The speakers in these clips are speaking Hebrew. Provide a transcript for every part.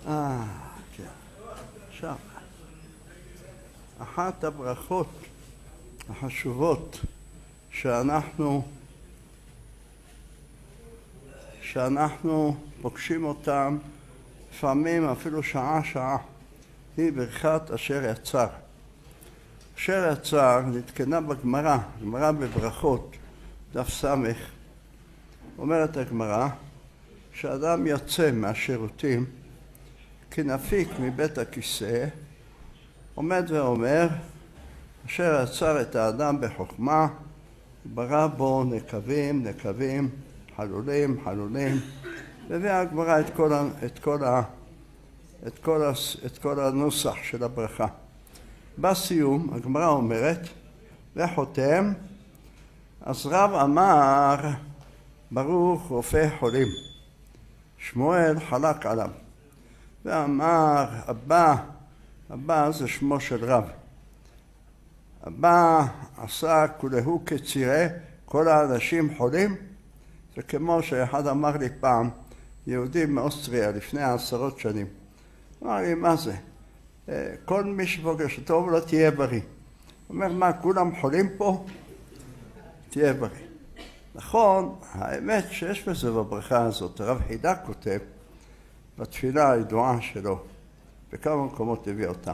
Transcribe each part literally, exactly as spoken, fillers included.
אה, כן. עכשיו, אחת הברכות החשובות שאנחנו שאנחנו פוגשים אותם לפעמים אפילו שעה שעה היא ברכת אשר יצר. אשר יצר נתקנה בגמרא, גמרא בברכות, דף סמך. אומרת הגמרא שאדם יוצא מהשירותים כנפיק מבית הכיסא, עומד ואומר אשר יצר את האדם בחוכמה, ברא בו נקבים, נקבים, חלולים, חלולים, והביאה הגמרא את כל, את כל, את כל, את כל הנוסח של הברכה. בסיום הגמרא אומרת וחותם, אז רב אמר ברוך רופא חולים, שמואל חלק עליו ואמר אבא, אבא זה שמו של רב, אבא עשה כולהו כצירה, כל האנשים חולים. זה כמו שאחד אמר לי פעם, יהודי מאוסטריה לפני עשרות שנים, אמר לי מה זה, כל מי שפוגש אותו לא תהיה בריא. הוא אומר מה, כולם חולים פה? תהיה בריא. נכון, האמת שיש בזה בברכה הזאת, הרב חידה כותב בתפילה הידועה שלו, בכמה מקומות הביא אותה,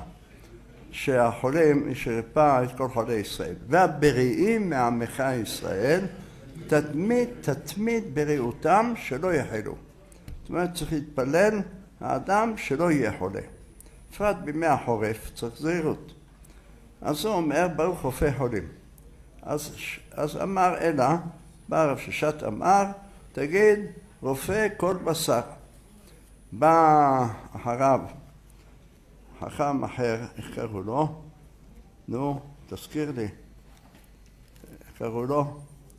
שהחולים ישרפא את כל חולי ישראל, והבריאים מעמך ישראל תתמיד, תתמיד בריאותם שלא יחלו. זאת אומרת צריך להתפלל האדם שלא יהיה חולה. בפרט בימי החורף צריך זהירות. אז הוא אומר ברוך רופא חולים. אז, אז אמר אלה, בא הרב ששת אמר, תגיד רופא כל בשר. בא אחריו חכם אחר, איך קראו לו? נו, תזכיר לי. קראו לו?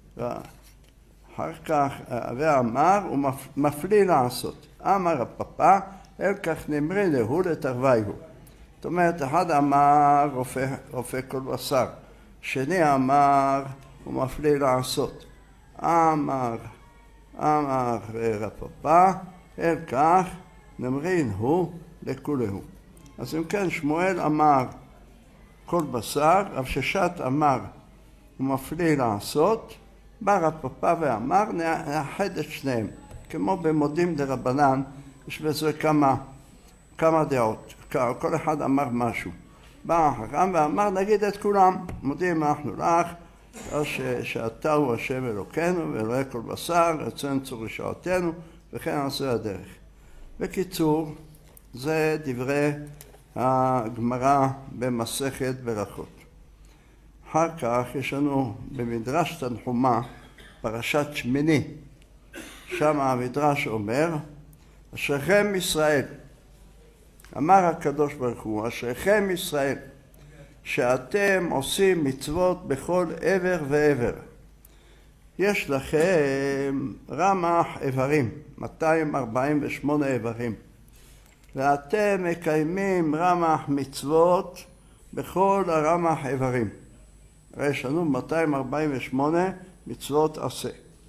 אחר כך, ואמר, הוא מפליא לעשות. אמר הפפה, אל כך נמרי להו לתרוויהו. זאת אומרת, אחד אמר רופא, רופא כל בשר. שני אמר, הוא מפליא לעשות. אמר, אמר הפפה, אל כך נמרין הוא לכולהו. אז אם כן, שמואל אמר כל בשר, רב ששת אמר, הוא מפליא לעשות, בא רב פפא ואמר, נאחד את שניהם. כמו במודים דרבנן, יש בזה כמה, כמה דעות, כל אחד אמר משהו. בא החכם ואמר, נגיד את כולם, מודים אנחנו לך, ש, שאתה הוא השם אלוקינו, ואלוהי כל בשר, רצון צור לשעותינו, וכן נעשה הדרך. בקיצור, זה דברי הגמרא במסכת ברכות. אחר כך יש לנו במדרש תנחומה פרשת שמיני. שם המדרש אומר, אשריכם ישראל, אמר הקדוש ברוך הוא, אשריכם ישראל, שאתם עושים מצוות בכל עבר ועבר. יש לכם רמ"ח איברים, מאתיים ארבעים ושמונה איברים. ואתם מקיימים רמ"ח מצוות בכל הרמ"ח איברים. יש לנו מאתיים ארבעים ושמונה מצוות עשה.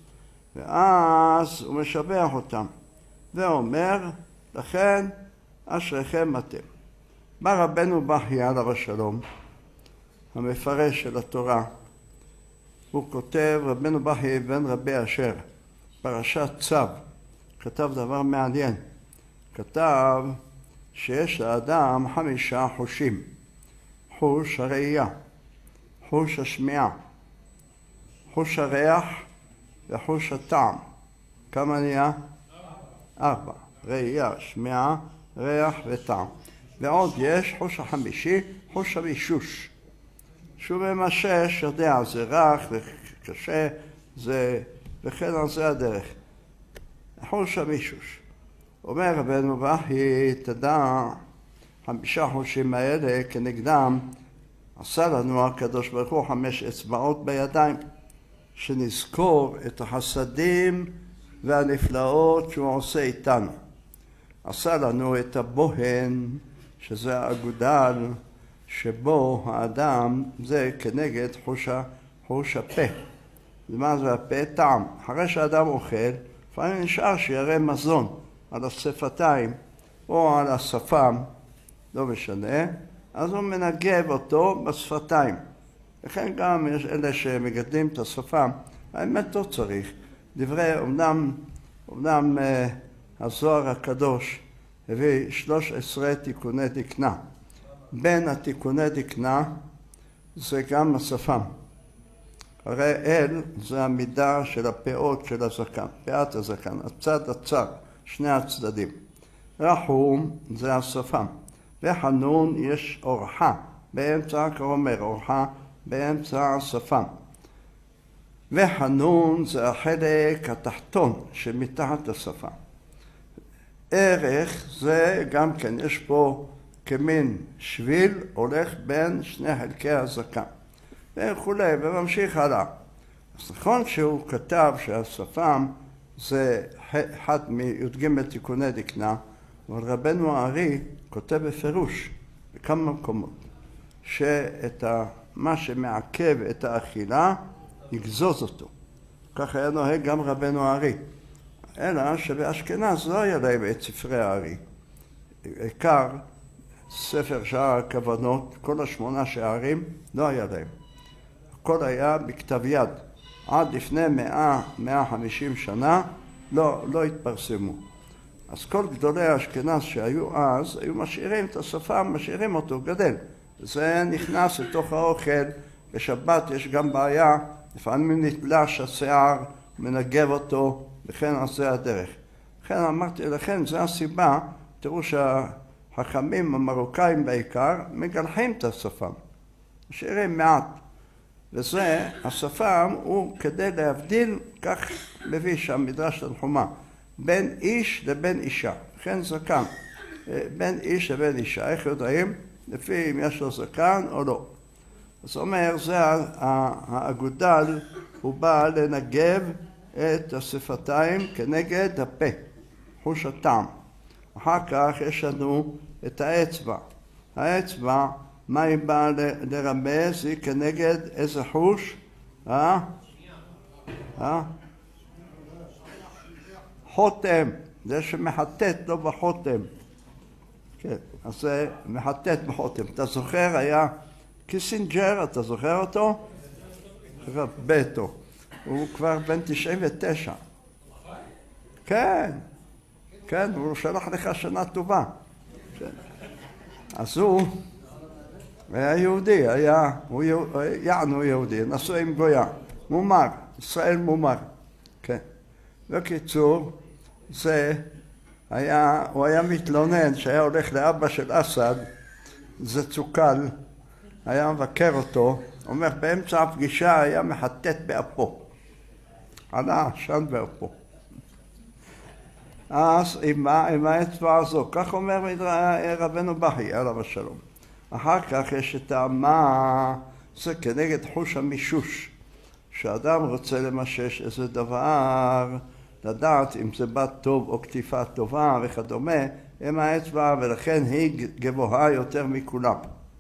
ואז הוא משבח אותם ואומר, לכן אשריכם אתם. בא רבנו בכי עליו השלום, המפרש של התורה, הוא כותב, רבנו בכי בן רבי אשר, פרשת צו, כתב דבר מעניין. כתב שיש לאדם חמישה חושים. חוש הראייה, חוש השמיעה, חוש הריח וחוש הטעם. כמה נהיה? ארבע. ראייה, שמיעה, ריח וטעם. ועוד יש חוש החמישי, חוש המישוש. שהוא ממשש, יודע, זה רך וקשה, זה, וכן על זה הדרך. חוש המישוש. אומר רבנו בכי, תדע, חמישה חושים האלה כנגדם, עשה לנו הקדוש ברוך הוא חמש אצבעות בידיים, שנזכור את החסדים והנפלאות שהוא עושה איתנו. עשה לנו את הבוהן, שזה האגודל, שבו האדם זה כנגד חוש, חוש הפה. ומה זה הפה? טעם. אחרי שהאדם אוכל, לפעמים נשאר שיראה מזון על השפתיים, או על השפם, לא משנה, אז הוא מנגב אותו בשפתיים. לכן גם יש אלה שמגדלים את השפם, האמת לא צריך. דברי, אמנם, אמנם אה, הזוהר הקדוש הביא שלוש עשרה תיקוני דקנה. בין התיקוני דקנה זה גם השפם. הרי אל זה המידה של הפאות של הזקן, פאת הזקן, הצד הצר, שני הצדדים. רחום זה השפם, וחנון יש אורחה, באמצע הכרומר, אורחה באמצע השפם. וחנון זה החלק התחתון שמתחת השפם. ערך זה גם כן, יש פה כמין שביל הולך בין שני חלקי הזקן. וכולי, וממשיך הלאה. אז נכון שהוא כתב שהשפם זה אחד מי"ג תיקוני דקנה, אבל רבנו הארי כותב בפירוש בכמה מקומות, שאת מה שמעכב את האכילה יגזוז אותו. כך היה נוהג גם רבנו הארי. אלא שבאשכנז לא היה להם את ספרי הארי. עיקר ספר שער הכוונות, כל השמונה שערים, לא היה להם. הכל היה בכתב יד. עד לפני מאה, מאה וחמישים שנה לא, לא התפרסמו. אז כל גדולי האשכנז שהיו אז, היו משאירים את השפם, משאירים אותו, גדל. זה נכנס לתוך האוכל. בשבת יש גם בעיה, לפעמים נתלש השיער, מנגב אותו, וכן על זה הדרך. לכן אמרתי לכן, זו הסיבה, תראו שהחכמים המרוקאים בעיקר, מגלחים את השפם. משאירים מעט. וזה, השפם הוא כדי להבדיל, כך מביא שם מדרש תנחומא, בין איש לבין אישה. לכן זקן, בין איש לבין אישה. איך יודעים? לפי אם יש לו זקן או לא. זאת אומרת, זה האגודל, הוא בא לנגב את השפתיים כנגד הפה, חוש הטעם. אחר כך יש לנו את האצבע. האצבע, מה היא באה לרמז? היא כנגד איזה חוש? אה? אה? חותם, זה שמחטט לו בחותם. כן, אז זה מחטט בחותם. אתה זוכר, היה קיסינג'ר, אתה זוכר אותו? רבטו. הוא כבר בן תשעים ותשע. כן, כן, הוא שלח לך שנה טובה. אז הוא היה יהודי, היה, הוא יענו יהודי, נשוי עם גויה, מומר, ישראל מומר. כן. בקיצור, זה היה, הוא היה מתלונן שהיה הולך לאבא של אסד, זה צוקל, היה מבקר אותו, אומר באמצע הפגישה היה מחטט באפו. עלה עשן באפו. אז עם, עם האצבע הזו, כך אומר רבנו בכי, עליו השלום. אחר כך יש את המה, זה כנגד חוש המישוש. שאדם רוצה למשש איזה דבר, לדעת אם זה בת טוב או כתיפה טובה וכדומה, עם האצבע, ולכן היא גבוהה יותר מכולם.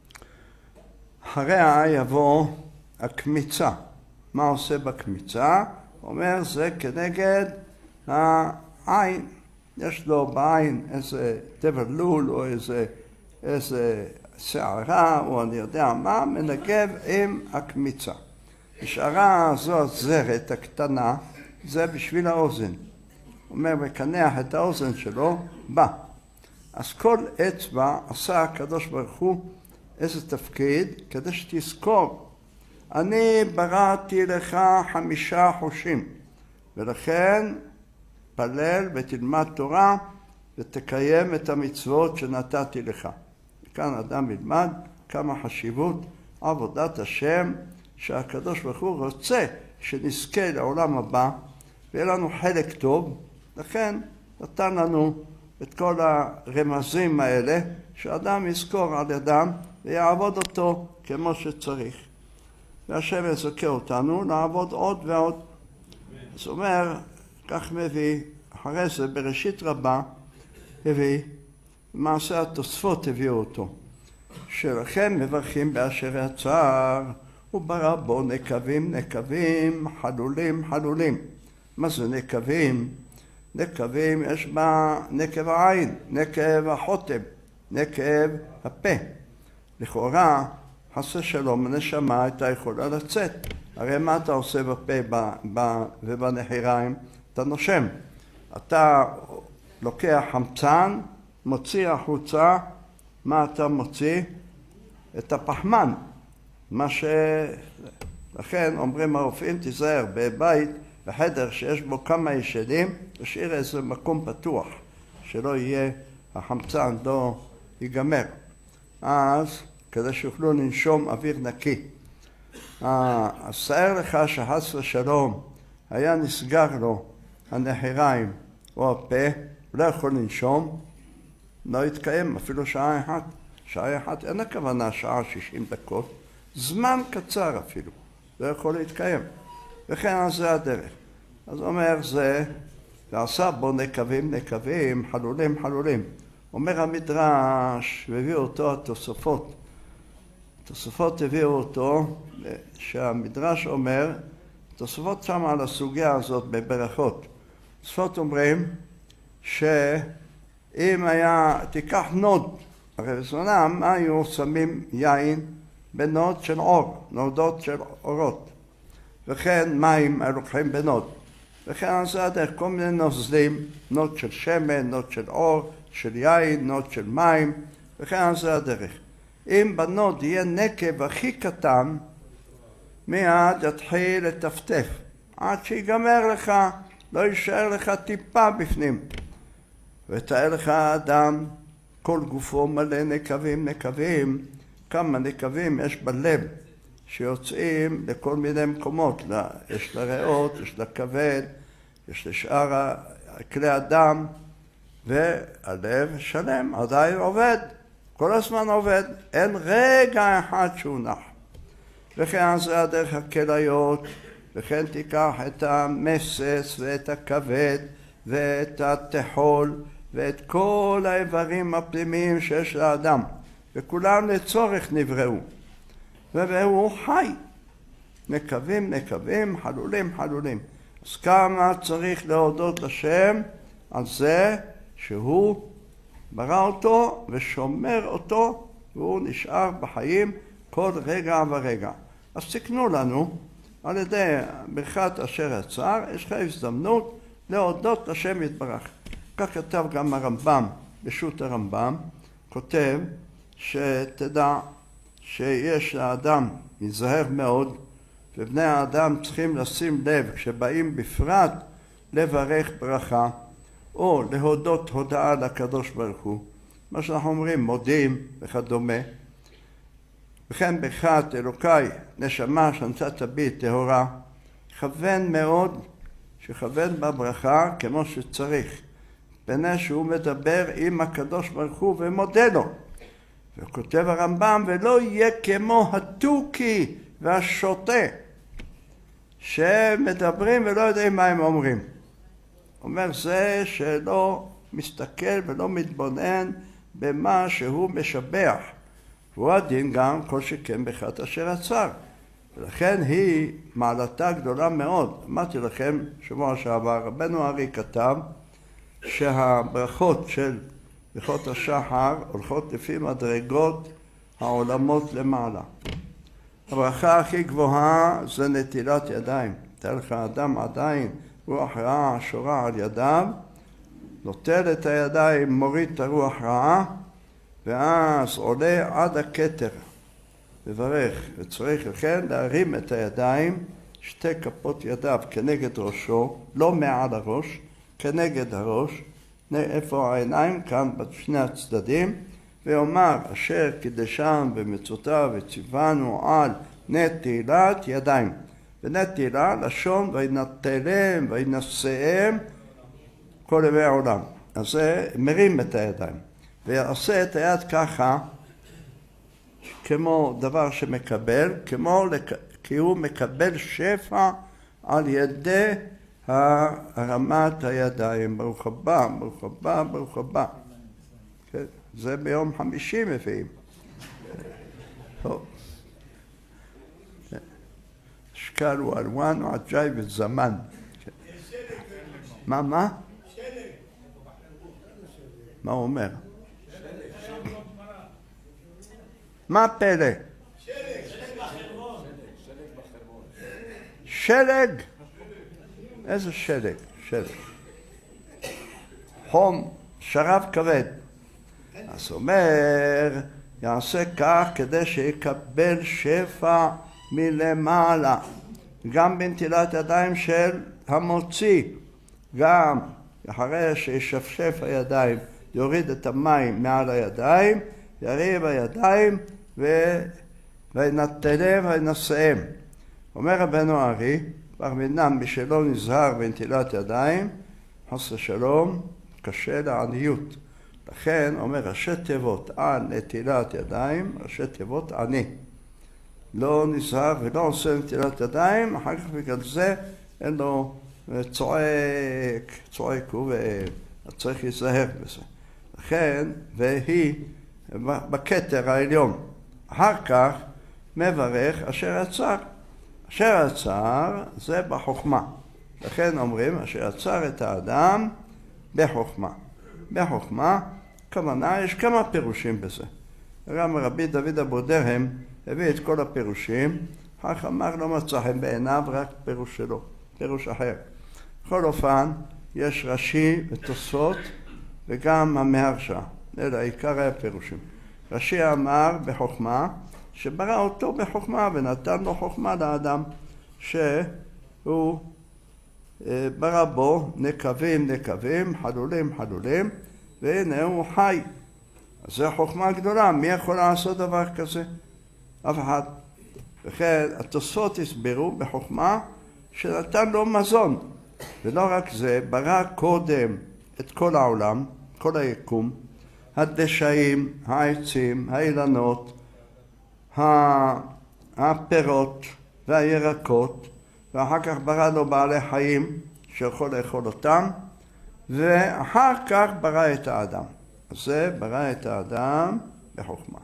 אחריה יבוא הקמיצה. מה עושה בקמיצה? אומר זה כנגד העין. יש לו בעין איזה תבל לול או איזה, איזה שערה או אני יודע מה, מנגב עם הקמיצה. השערה הזו הזרת הקטנה, זה בשביל האוזן. אומר, מקנח את האוזן שלו, בא. אז כל אצבע עשה הקדוש ברוך הוא איזה תפקיד, כדי שתזכור. אני בראתי לך חמישה חושים, ולכן פלל ותלמד תורה ותקיים את המצוות שנתתי לך. כאן אדם ילמד כמה חשיבות עבודת השם, שהקדוש ברוך הוא רוצה שנזכה לעולם הבא ויהיה לנו חלק טוב, לכן נתן לנו את כל הרמזים האלה שאדם יזכור על ידם ויעבוד אותו כמו שצריך. והשם יזכה אותנו לעבוד עוד ועוד. זאת אומרת, כך מביא, אחרי זה בראשית רבה הביא, מעשה התוספות הביאו אותו. שלכם מברכים באשר יצר, וברא בו נקבים נקבים, חלולים חלולים. מה זה נקבים? נקבים יש בה נקב העין, נקב החותם, נקב הפה. לכאורה, חס ושלום, הנשמה הייתה יכולה לצאת. הרי מה אתה עושה בפה ב, ב, ובנחיריים? אתה נושם. אתה לוקח חמצן, מוציא החוצה, מה אתה מוציא? את הפחמן. מה ש... לכן אומרים הרופאים, תיזהר, בבית, בחדר שיש בו כמה ישנים, תשאיר איזה מקום פתוח, שלא יהיה, החמצן לא ייגמר. אז, כדי שיוכלו לנשום אוויר נקי. אז תאר לך שחס ושלום היה נסגר לו הנחיריים או הפה, הוא לא יכול לנשום, לא יתקיים אפילו שעה אחת. שעה אחת אין הכוונה שעה שישים דקות, זמן קצר אפילו, לא יכול להתקיים. וכן אז זה הדרך. אז אומר זה, ועשה בו נקבים נקבים, חלולים חלולים. אומר המדרש, והביאו אותו התוספות. התוספות הביאו אותו, שהמדרש אומר, התוספות שם על הסוגיה הזאת בברכות. התוספות אומרים שאם היה, תיקח נוד, הרי בזמנם היו שמים יין בנוד של אור, נודות של אורות. וכן מים לוקחים בנוד. וכן על זה הדרך, כל מיני נוזלים, נוד של שמן, נוד של אור, של יין, נוד של מים, וכן על זה הדרך. אם בנוד יהיה נקב הכי קטן, מיד יתחיל לטפטף. עד שיגמר לך, לא יישאר לך טיפה בפנים. ותאר לך האדם, כל גופו מלא נקבים נקבים, כמה נקבים יש בלב, שיוצאים לכל מיני מקומות. יש לריאות, יש לכבד, יש לשאר כלי הדם, והלב שלם, עדיין עובד. כל הזמן עובד, אין רגע אחד שהוא נח. וכן זה הדרך הכליות, וכן תיקח את המסס ואת הכבד ואת התחול ואת כל האיברים הפנימיים שיש לאדם, וכולם לצורך נבראו. והוא חי, נקבים נקבים, חלולים חלולים. אז כמה צריך להודות לשם על זה שהוא ברא אותו ושומר אותו, והוא נשאר בחיים כל רגע ורגע. אז תקנו לנו, על ידי ברכת אשר יצר, יש לך הזדמנות להודות לשם יתברך. כך כתב גם הרמב"ם, בשו"ת הרמב"ם, כותב שתדע שיש לאדם להיזהר מאוד, ובני האדם צריכים לשים לב כשבאים בפרט לברך ברכה, או להודות הודעה לקדוש ברוך הוא, מה שאנחנו אומרים, מודים וכדומה. וכן ברכת אלוקיי, נשמה שנצאת בי טהורה, כוון מאוד שכוון בברכה כמו שצריך, פני שהוא מדבר עם הקדוש ברוך הוא ומודה לו. וכותב הרמב"ם, ולא יהיה כמו התוכי והשוטה, שמדברים ולא יודעים מה הם אומרים. אומר זה שלא מסתכל ולא מתבונן במה שהוא משבח. והוא הדין גם כל שכן ברכת אשר יצר. ולכן היא מעלתה גדולה מאוד. אמרתי לכם שבוע שעבר, רבנו ארי כתב שהברכות של ברכות השחר הולכות לפי מדרגות העולמות למעלה. הברכה הכי גבוהה זה נטילת ידיים. תאר לך אדם עדיין רוח רעה שורה על ידיו, נוטל את הידיים, מוריד את הרוח רעה, ואז עולה עד הכתר, לברך, וצריך לכן להרים את הידיים, שתי כפות ידיו כנגד ראשו, לא מעל הראש, כנגד הראש, איפה העיניים? כאן בשני הצדדים, ואומר אשר קידשם במצוותיו וציוונו על נטילת ידיים. ונטילה לשון וינטלם וינשאם כל ימי העולם. אז זה מרים את הידיים ויעשה את היד ככה כמו דבר שמקבל, כמו כי הוא מקבל שפע על ידי הרמת הידיים. ברוך הבא, ברוך הבא, ברוך הבא. זה ביום חמישי מביאים. טוב. שקל הוא אלואן ועג'אי וזמן. מה, מה? מה הוא אומר? מה פלא? שלג. איזה שלג? שלג. חום, שרב כבד. אז אומר, יעשה כך כדי שיקבל שפע מלמעלה. גם בנטילת ידיים של המוציא. גם אחרי שישפשף הידיים, יוריד את המים מעל הידיים, יריב הידיים וינטלם וינשאם. אומר רבנו הארי, כבר מנם מי שלא נזהר בנטילת ידיים, חס ושלום, קשה לעניות. לכן אומר ראשי תיבות על נטילת ידיים, ראשי תיבות עני. לא נזהר ולא עושה נטילת ידיים, אחר כך בגלל זה אין לו צועק, צועק הוא וצריך להיזהר בזה. לכן, והיא בכתר העליון. אחר כך מברך אשר יצר. אשר יצר זה בחוכמה. לכן אומרים אשר יצר את האדם בחוכמה. בחוכמה, כוונה, יש כמה פירושים בזה. גם רבי דוד אבודרהם הביא את כל הפירושים, אחר כך אמר לא מצא חן בעיניו, רק פירוש שלו, פירוש אחר. בכל אופן, יש רש"י ותוספות וגם המהרש"א. אלה עיקר הפירושים. רש"י אמר בחוכמה, שברא אותו בחוכמה ונתן לו חוכמה לאדם, שהוא ברא בו נקבים נקבים, חלולים חלולים, והנה הוא חי. אז זו חוכמה גדולה, מי יכול לעשות דבר כזה? אף אחד. וכן התוספות הסבירו בחוכמה שנתן לו מזון. ולא רק זה, ברא קודם את כל העולם, כל היקום, הדשאים, העצים, האילנות, הפירות והירקות, ואחר כך ברא לו בעלי חיים שיכול לאכול אותם, ואחר כך ברא את האדם. אז זה ברא את האדם בחוכמה.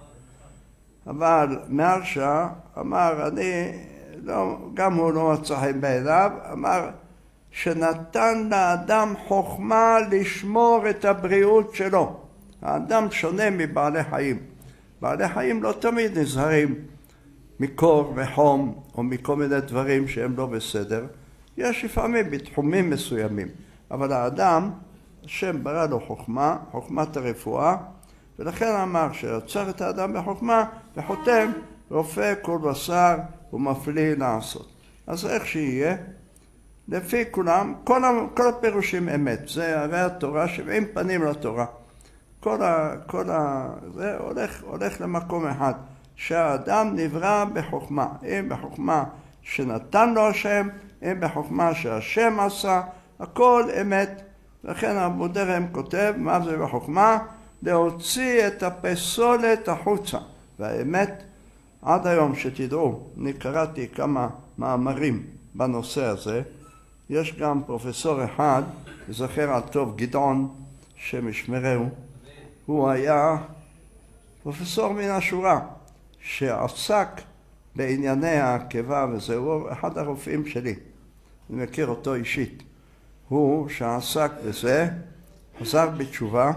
אבל מהרש"א אמר, אני, לא, גם הוא לא מצא חן בעיניו, אמר שנתן לאדם חוכמה לשמור את הבריאות שלו. האדם שונה מבעלי חיים. בעלי חיים לא תמיד נזהרים מקור וחום או מכל מיני דברים שהם לא בסדר. יש לפעמים בתחומים מסוימים. אבל האדם, השם ברא לו חוכמה, חוכמת הרפואה, ולכן אמר שיצר את האדם בחוכמה וחותם רופא כל בשר ומפליא לעשות. אז איך שיהיה? לפי כולם, כל, כל הפירושים אמת. זה הרי התורה שבעים פנים לתורה. כל ה... כל ה... זה הולך, הולך למקום אחד. שהאדם נברא בחוכמה. אם בחוכמה שנתן לו השם, אם בחוכמה שהשם עשה, הכל אמת. לכן אבודרהם כותב, מה זה בחוכמה? להוציא את הפסולת החוצה. והאמת, עד היום שתדעו, אני קראתי כמה מאמרים בנושא הזה. יש גם פרופסור אחד, זכר על טוב, גדעון, שמשמרהו. הוא היה פרופסור מן השורה, שעסק בענייני העקבה, וזהו אחד הרופאים שלי. אני מכיר אותו אישית. הוא שעסק בזה, חזר בתשובה,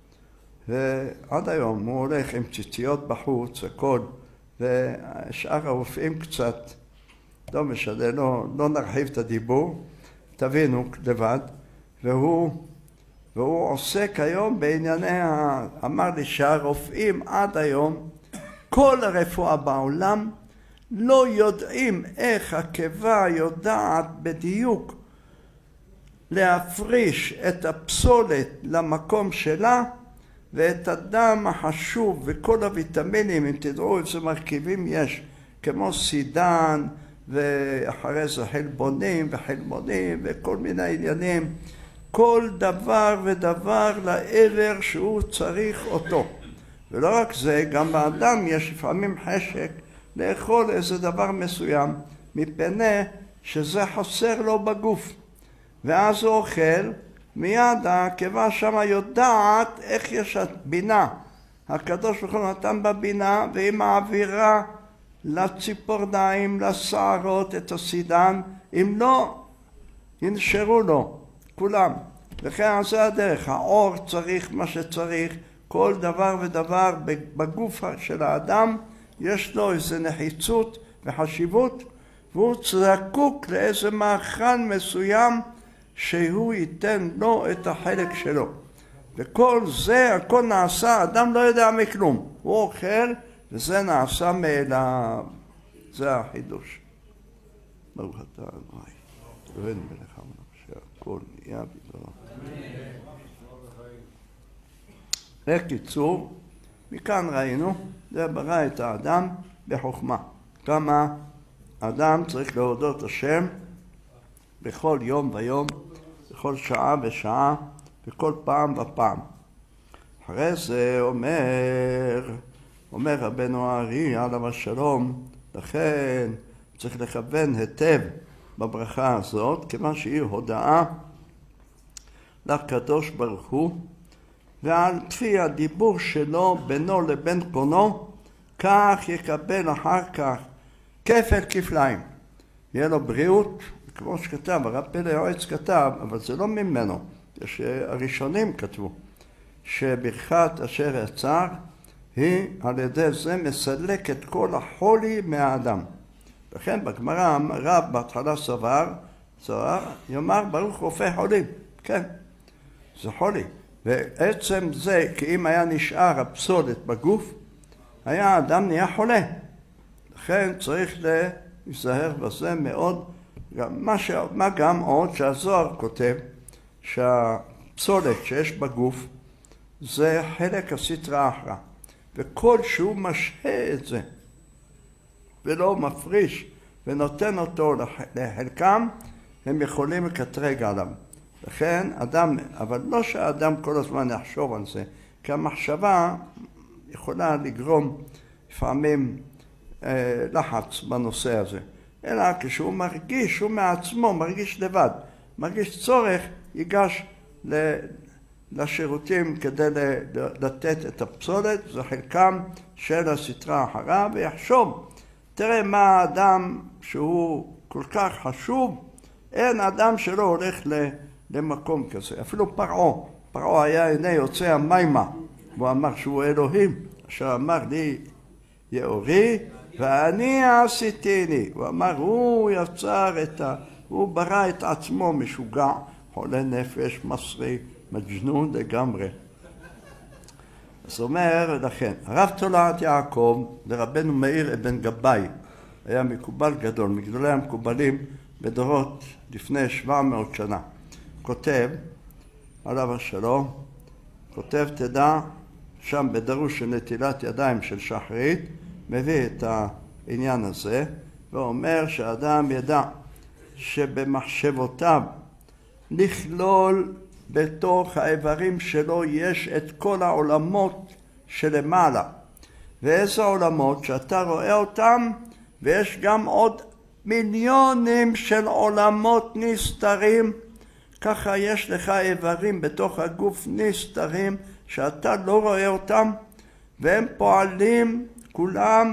ועד היום הוא הולך עם ציציות בחוץ, הכל, ושאר הרופאים קצת, לא משנה, לא, לא נרחיב את הדיבור, תבינו לבד, והוא, והוא עוסק היום בענייני, אמר לי שהרופאים עד היום, כל הרפואה בעולם, לא יודעים איך הקיבה יודעת בדיוק להפריש את הפסולת למקום שלה, ואת הדם החשוב וכל הוויטמינים, אם תדעו איזה מרכיבים יש, כמו סידן, ואחרי זה חלבונים וחלמונים וכל מיני עניינים, כל דבר ודבר לעבר שהוא צריך אותו. ולא רק זה, גם באדם יש לפעמים חשק לאכול איזה דבר מסוים, מפני שזה חסר לו בגוף. ואז הוא אוכל, מיד הקיבה שמה יודעת איך יש בינה. הקדוש ברוך הוא נתן בבינה, והיא מעבירה לציפורניים, לשערות את הסידן, אם לא, ינשרו לו, כולם. וכן זה הדרך, האור צריך מה שצריך, כל דבר ודבר בגוף של האדם יש לו איזו נחיצות וחשיבות, והוא זקוק לאיזה מאכל מסוים שהוא ייתן לו את החלק שלו. וכל זה, הכל נעשה, אדם לא יודע מכלום. הוא אוכל וזה נעשה מאליו. זה החידוש. ברוך אתה אדוני, אלוהינו מלך העולם, שהכל נהיה בדברו. בקיצור, מכאן ראינו, זה ברא את האדם בחוכמה. כמה אדם צריך להודות השם בכל יום ויום, בכל שעה ושעה, בכל פעם ופעם. אחרי זה אומר, אומר רבנו הארי עליו השלום, לכן צריך לכוון היטב בברכה הזאת, כיוון שהיא הודעה לקדוש ברוך הוא, ועל פי הדיבור שלו בינו לבין קונו, כך יקבל אחר כך כפל כפליים. יהיה לו בריאות, כמו שכתב, הרב פלא יועץ כתב, אבל זה לא ממנו. הראשונים כתבו שברכת אשר יצר היא על ידי זה מסלק את כל החולי מהאדם. לכן בגמרא רב בהתחלה סבר, סבר, יאמר ברוך רופא חולים. כן, זה חולי. ועצם זה, כי אם היה נשאר הפסולת בגוף, היה האדם נהיה חולה. לכן צריך להיזהר בזה מאוד. גם מה, ש... מה גם עוד שהזוהר כותב שהפסולת שיש בגוף זה חלק הסטרא אחרא, וכל שהוא משהה את זה ולא מפריש ונותן אותו לחלקם, הם יכולים לקטרג עליו. לכן אדם, אבל לא שהאדם כל הזמן יחשוב על זה, כי המחשבה יכולה לגרום לפעמים אה, לחץ בנושא הזה, אלא כשהוא מרגיש, הוא מעצמו מרגיש לבד, מרגיש צורך, ייגש לשירותים כדי לתת את הפסולת, זה חלקם של הסטרא אחרא, ויחשוב, תראה מה האדם שהוא כל כך חשוב, אין אדם שלא הולך למקום כזה. אפילו פרעה, פרעה היה הנה יוצא המימה, והוא אמר שהוא אלוהים, אשר אמר לי יאורי ואני עשיתיני. הוא אמר, הוא יצר את ה... הוא ברא את עצמו משוגע, חולה נפש, מסרי, מג'נון לגמרי. אז אומר לכן, הרב תולעת יעקב לרבנו מאיר אבן גבאי, היה מקובל גדול, מגדולי המקובלים בדורות לפני שבע מאות שנה. כותב, עליו השלום, כותב תדע, שם בדרוש של נטילת ידיים של שחרית, מביא את העניין הזה, ואומר שהאדם ידע שבמחשבותיו לכלול בתוך האיברים שלו יש את כל העולמות שלמעלה. ואיזה עולמות שאתה רואה אותם, ויש גם עוד מיליונים של עולמות נסתרים, ככה יש לך איברים בתוך הגוף נסתרים שאתה לא רואה אותם, והם פועלים כולם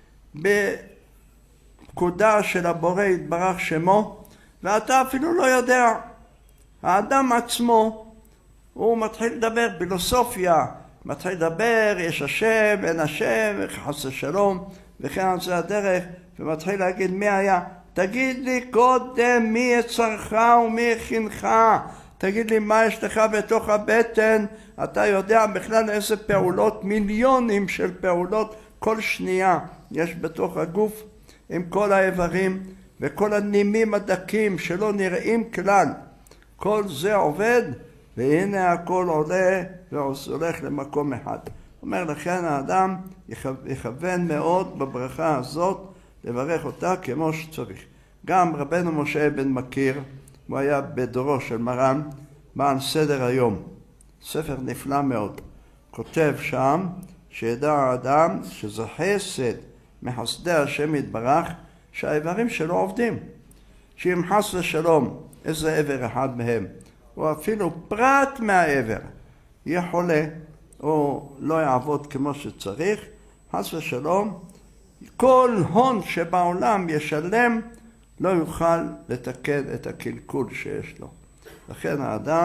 בפקודה של הבורא יתברך שמו, ואתה אפילו לא יודע. האדם עצמו הוא מתחיל לדבר פילוסופיה, מתחיל לדבר יש השם, אין השם, חס ושלום, וכן על זה הדרך, ומתחיל להגיד מי היה. תגיד לי קודם מי יצרך ומי הכינך, תגיד לי מה יש לך בתוך הבטן, אתה יודע בכלל איזה פעולות, מיליונים של פעולות כל שנייה יש בתוך הגוף, עם כל האיברים וכל הנימים הדקים שלא נראים כלל. כל זה עובד, והנה הכל עולה והולך למקום אחד. אומר לכן האדם יכוון מאוד בברכה הזאת לברך אותה כמו שצריך. גם רבנו משה בן מכיר, הוא היה בדורו של מרן, בעל סדר היום, ספר נפלא מאוד. כותב שם שידע האדם שזה חסד מחסדי השם יתברך, שהאיברים שלו עובדים. שאם חס ושלום איזה עבר אחד מהם, או אפילו פרט מהעבר, יהיה חולה, או לא יעבוד כמו שצריך, חס ושלום, כל הון שבעולם ישלם, לא יוכל לתקן את הקלקול שיש לו. לכן האדם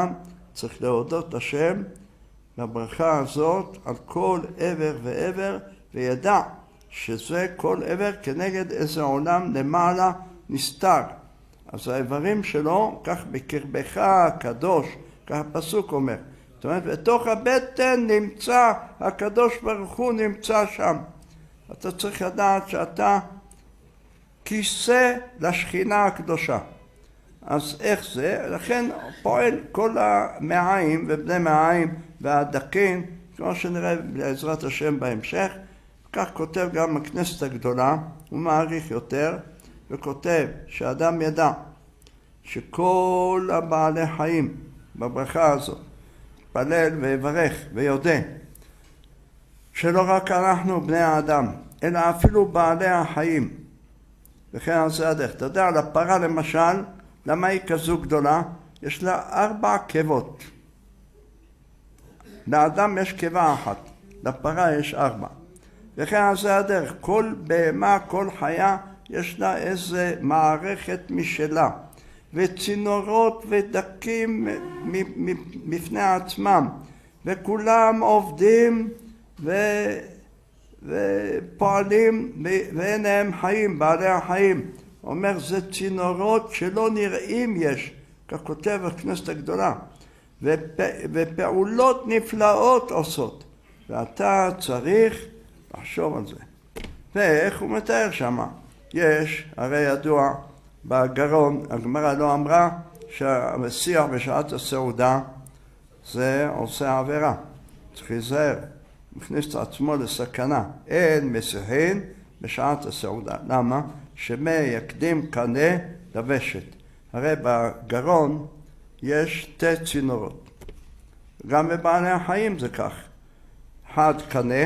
צריך להודות השם בברכה הזאת על כל עבר ועבר, וידע שזה כל עבר כנגד איזה עולם למעלה נסתר. אז האיברים שלו, כך בקרבך הקדוש, כך הפסוק אומר. זאת אומרת, בתוך הבטן נמצא, הקדוש ברוך הוא נמצא שם. אתה צריך לדעת שאתה כיסא לשכינה הקדושה. אז איך זה? לכן פועל כל המעיים ובני מעיים והדקין, כמו שנראה בעזרת השם בהמשך. כך כותב גם הכנסת הגדולה, הוא מעריך יותר, וכותב שאדם ידע שכל הבעלי חיים בברכה הזאת, פלל ויברך ויודה, שלא רק אנחנו בני האדם, אלא אפילו בעלי החיים. וכן על זה הדרך. אתה יודע, לפרה למשל, למה היא כזו גדולה? יש לה ארבע קיבות. לאדם יש קיבה אחת, לפרה יש ארבע. וכן על זה הדרך. כל בהמה, כל חיה, יש לה איזה מערכת משלה. וצינורות ודקים מפני עצמם. וכולם עובדים ו... ופועלים ואין הם חיים, בעלי החיים. אומר, זה צינורות שלא נראים יש, כך כותב הכנסת הגדולה. ופ... ופעולות נפלאות עושות. ואתה צריך לחשוב על זה. ואיך הוא מתאר שמה? יש, הרי ידוע, בגרון, הגמרא לא אמרה שהמסיח בשעת הסעודה זה עושה עבירה. צריך להיזהר. מכניס את עצמו לסכנה. אין מסיחין בשעת הסעודה. למה? שמי יקדים קנה לוושת. הרי בגרון יש שתי צינורות. גם בבעלי החיים זה כך. אחד קנה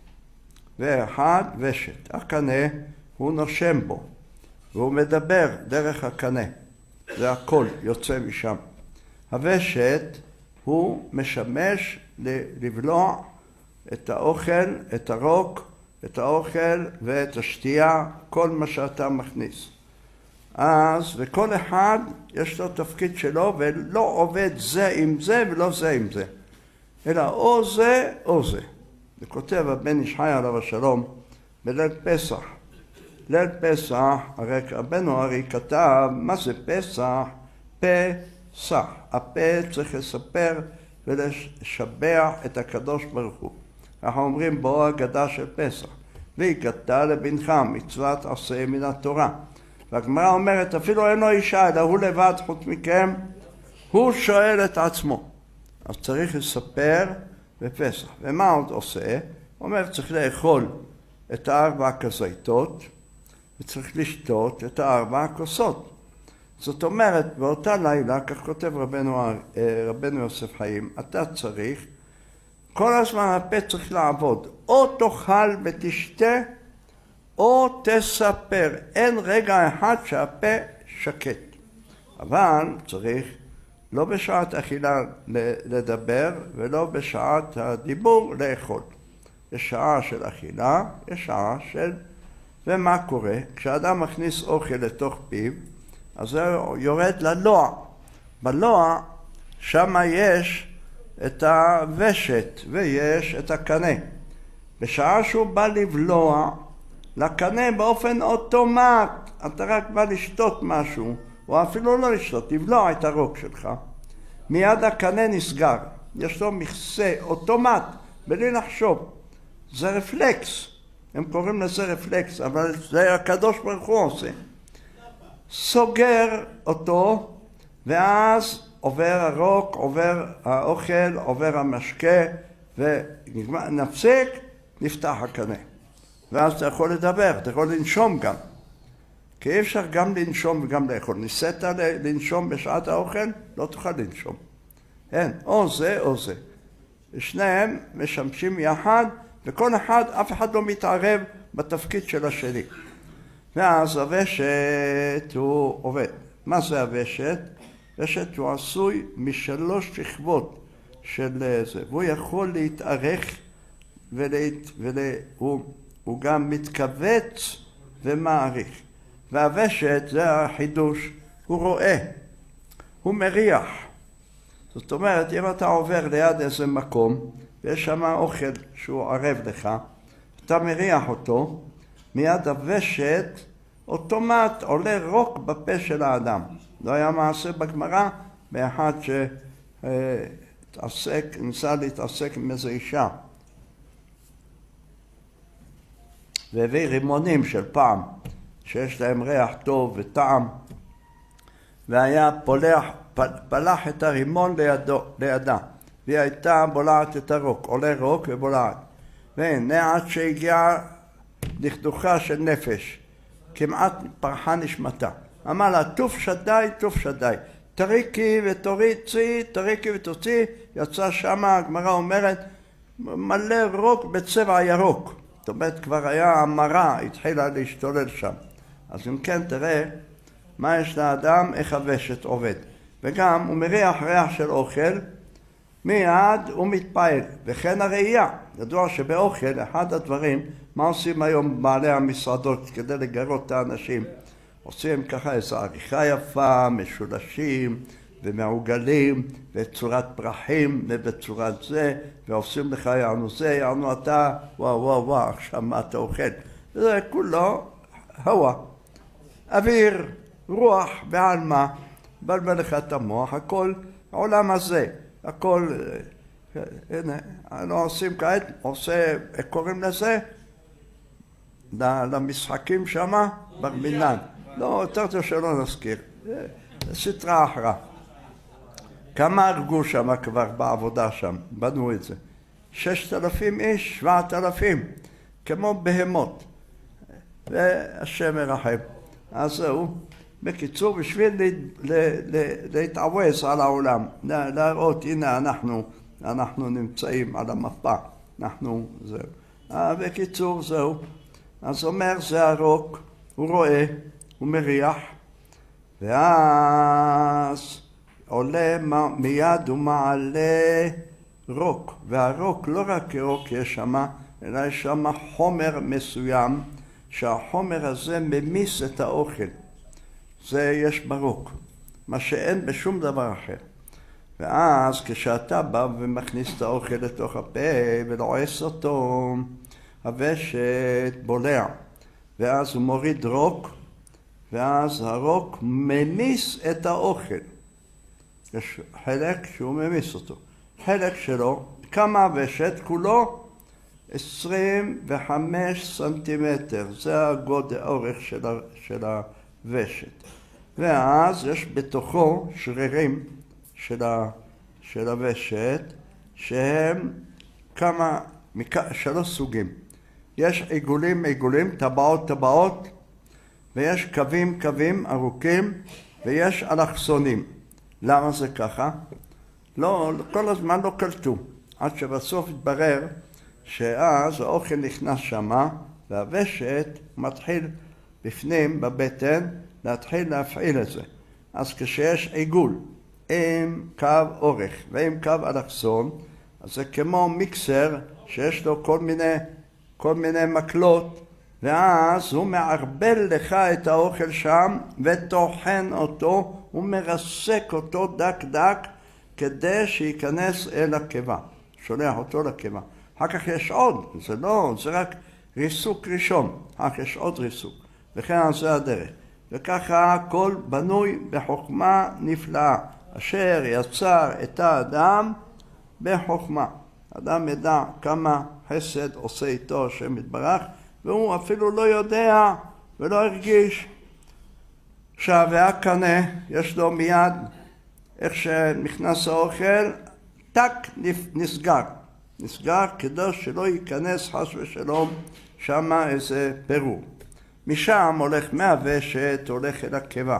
ואחד ושת. הקנה הוא נושם בו והוא מדבר דרך הקנה. זה הכל יוצא משם. הוושת הוא משמש לבלוע את האוכל, את הרוק, את האוכל ואת השתייה, כל מה שאתה מכניס. אז, וכל אחד יש לו תפקיד שלו, ולא עובד זה עם זה ולא זה עם זה. אלא או זה או זה. וכותב הבן איש חי עליו השלום בליל פסח. ליל פסח, הרי רבנו הרי כתב, מה זה פסח? פסח. הפה צריך לספר ולשבח את הקדוש ברוך הוא. אנחנו אומרים בו הגדה של פסח. והגדת לבנך מצוות עשה מן התורה. והגמרא אומרת, אפילו אין לו אישה, אלא הוא לבד חוץ מכם, הוא שואל את עצמו. אז צריך לספר בפסח. ומה עוד עושה? הוא אומר, צריך לאכול את הארבע הכזיתות, וצריך לשתות את הארבע הכוסות. זאת אומרת, באותה לילה, כך כותב רבנו, רבנו יוסף חיים, אתה צריך, כל הזמן הפה צריך לעבוד, או תאכל ותשתה, או תספר. אין רגע אחד שהפה שקט. אבל צריך לא בשעת אכילה לדבר, ולא בשעת הדיבור לאכול. יש שעה של אכילה, יש שעה של... ומה קורה? כשאדם מכניס אוכל לתוך פיו, אז זה יורד ללוע. בלוע, שם יש את הוושת ויש את הקנה. בשעה שהוא בא לבלוע, לקנה באופן אוטומט, אתה רק בא לשתות משהו, או אפילו לא לשתות, לבלוע את הרוק שלך. מיד הקנה נסגר. יש לו מכסה אוטומט, בלי לחשוב. זה רפלקס. הם קוראים לזה רפלקס, אבל זה הקדוש ברוך הוא עושה. סוגר אותו, ואז עובר הרוק, עובר האוכל, עובר המשקה, ונפסיק, נפתח הקנה. ואז אתה יכול לדבר, אתה יכול לנשום גם. כי אי אפשר גם לנשום וגם לאכול. ניסית לנשום בשעת האוכל, לא תוכל לנשום. אין, או זה או זה. ושניהם משמשים יחד, וכל אחד, אף אחד לא מתערב בתפקיד של השני. ואז הוושת הוא עובד. מה זה הוושת? הוושת הוא עשוי משלוש שכבות של זה. והוא יכול להתארך, והוא גם מתכווץ ומעריך. והוושת זה החידוש, הוא רואה, הוא מריח. זאת אומרת, אם אתה עובר ליד איזה מקום, ויש שם אוכל שהוא ערב לך, אתה מריח אותו, מיד הוושט, אוטומט עולה רוק בפה של האדם. לא היה מעשה בגמרא, באחד שהתעסק, ניסה להתעסק עם איזו אישה. והביא רימונים של פעם, שיש להם ריח טוב וטעם, והיה פולח, פלח את הרימון לידו, לידה, והיא הייתה בולעת את הרוק, עולה רוק ובולעת. והנה עד שהגיעה דכדוכה של נפש, כמעט פרחה נשמתה. אמר לה, טוף שדי, טוף שדי, תריקי ותוריצי, תריקי ותוציא, יצא שמה, הגמרא אומרת, מלא רוק בצבע ירוק. זאת אומרת, כבר היה המרה, התחילה להשתולל שם. אז אם כן, תראה מה יש לאדם, איך הוושט עובד. וגם הוא מריח ריח של אוכל, מיד הוא מתפעל. וכן הראייה. ידוע שבאוכל, אחד הדברים, מה עושים היום בעלי המסעדות כדי לגרות את האנשים? עושים ככה איזו עריכה יפה, משולשים ומעוגלים, וצורת פרחים ובצורת זה, ועושים לך יענו זה, יענו אתה, וואו וואו וואו, עכשיו מה אתה אוכל? זה כולו הווה, אוויר, רוח בעלמא, בלבל לך את המוח, הכל העולם הזה, הכל, הנה, אנחנו עושים כעת, עושה, קוראים לזה, למשחקים שמה, ברמינן. לא, יותר טוב שלא נזכיר, זה סטרה אחרה. כמה הרגו שם כבר בעבודה שם, בנו את זה. ששת אלפים איש, שבעת אלפים, כמו בהמות. והשם מרחם. אז זהו, בקיצור, בשביל להתעווס על העולם, להראות, הנה אנחנו, אנחנו נמצאים על המפה, אנחנו, זהו. בקיצור, זהו. אז אומר, זה הרוק, הוא רואה, הוא מריח, ואז עולה מיד ומעלה רוק, והרוק לא רק רוק יש שם, אלא יש שם חומר מסוים, שהחומר הזה ממיס את האוכל. זה יש ברוק, מה שאין בשום דבר אחר. ואז כשאתה בא ומכניס את האוכל לתוך הפה ולועס אותו, הוושט בולע, ואז הוא מוריד רוק, ואז הרוק ממיס את האוכל. יש חלק שהוא ממיס אותו. חלק שלו, כמה הוושט? כולו עשרים וחמש סנטימטר. זה הגודל האורך של, ה, של הוושט. ואז יש בתוכו שרירים של, ה, של הוושט, שהם כמה, שלוש סוגים. יש עיגולים עיגולים, טבעות טבעות, ויש קווים קווים ארוכים, ויש אלכסונים. למה זה ככה? לא, כל הזמן לא קלטו, עד שבסוף התברר שאז האוכל נכנס שמה, והוושט מתחיל בפנים, בבטן, להתחיל להפעיל את זה. אז כשיש עיגול עם קו אורך ועם קו אלכסון, אז זה כמו מיקסר שיש לו כל מיני, כל מיני מקלות, ואז הוא מערבל לך את האוכל שם וטוחן אותו, הוא מרסק אותו דק דק כדי שייכנס אל הקיבה, שולח אותו לקיבה. אחר כך יש עוד, זה לא, זה רק ריסוק ראשון, אחר כך יש עוד ריסוק, וכן על זה הדרך. וככה הכל בנוי בחוכמה נפלאה, אשר יצר את האדם בחוכמה. אדם ידע כמה חסד עושה איתו השם יתברך, והוא אפילו לא יודע ולא הרגיש. עכשיו, והקנה יש לו מיד, איך שנכנס האוכל, טק נסגר. נסגר כדי שלא ייכנס חס ושלום שמה איזה פירור. משם הולך מהוושט, הולך אל הקיבה.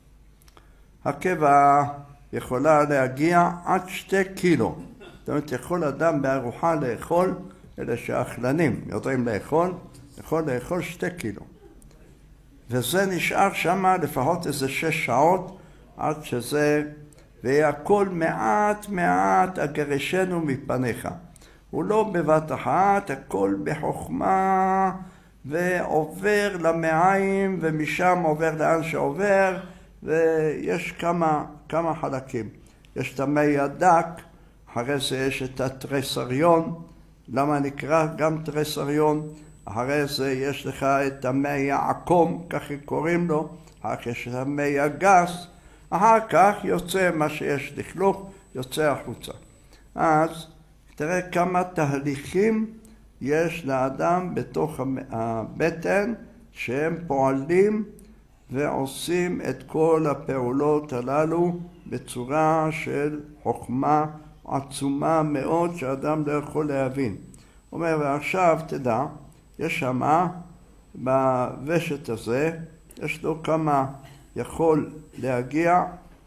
הקיבה יכולה להגיע עד שתי קילו. זאת אומרת, יכול אדם בארוחה לאכול, אלה שאכלנים יודעים לאכול, יכול לאכול שתי קילו. וזה נשאר שם לפחות איזה שש שעות עד שזה, והכל מעט מעט אגרשנו מפניך. הוא לא בבת אחת, הכל בחוכמה ועובר למעיים ומשם עובר לאן שעובר, ויש כמה, כמה חלקים. יש את המי הדק, אחרי זה יש את התריסריון. למה נקרא גם תריסריון? אחרי זה יש לך את המי העקום, כך קוראים לו, אחר כך יש את המי הגס, אחר כך יוצא מה שיש לכלוך, יוצא החוצה. אז תראה כמה תהליכים יש לאדם בתוך הבטן שהם פועלים ועושים את כל הפעולות הללו בצורה של חוכמה עצומה מאוד שאדם לא יכול להבין. הוא אומר, ועכשיו תדע, יש שמה בוושת הזה, יש לו כמה יכול להגיע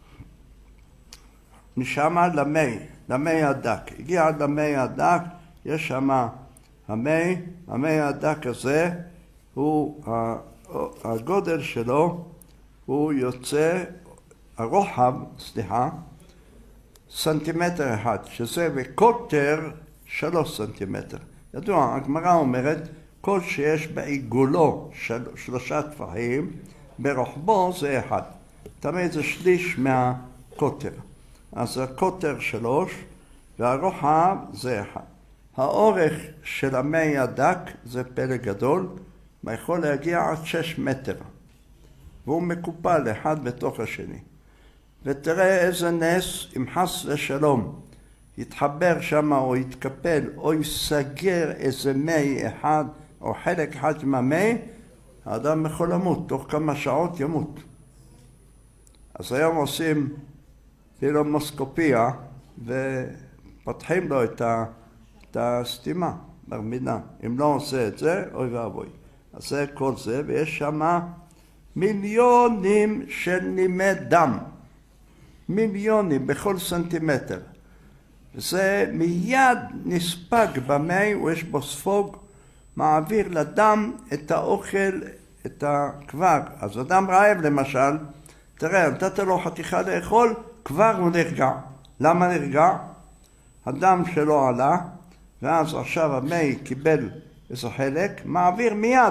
משם למי, למי הדק. הגיע עד למי הדק, יש שמה המי, המי הדק הזה, הוא, הגודל שלו, הוא יוצא, הרוחב, סליחה, סנטימטר אחד, שזה בקוטר שלוש סנטימטר. ידוע, הגמרא אומרת, כל שיש בעיגולו של, שלושה טפחים, ברוחבו זה אחד. תמיד זה שליש מהקוטר. אז הקוטר שלוש, והרוחב זה אחד. האורך של המי הדק זה פלא גדול, ויכול להגיע עד שש מטר. והוא מקופל אחד בתוך השני. ותראה איזה נס, אם חס ושלום, יתחבר שם או יתקפל או יסגר איזה מי אחד או חלק אחד מהמי, האדם יכול למות, תוך כמה שעות ימות. אז היום עושים פילומוסקופיה ופותחים לו את, ה, את הסתימה, ברמינה. אם לא עושה את זה, אוי ואבוי. אז זה כל זה, ויש שם מיליונים של נימי דם. מיליונים בכל סנטימטר. וזה מיד נספג במי, ויש בו ספוג, מעביר לדם את האוכל, את הכבר. אז אדם רעב למשל, תראה, נתת לו חתיכה לאכול, כבר הוא נרגע. למה נרגע? הדם שלו עלה, ואז עכשיו המי קיבל איזה חלק, מעביר מיד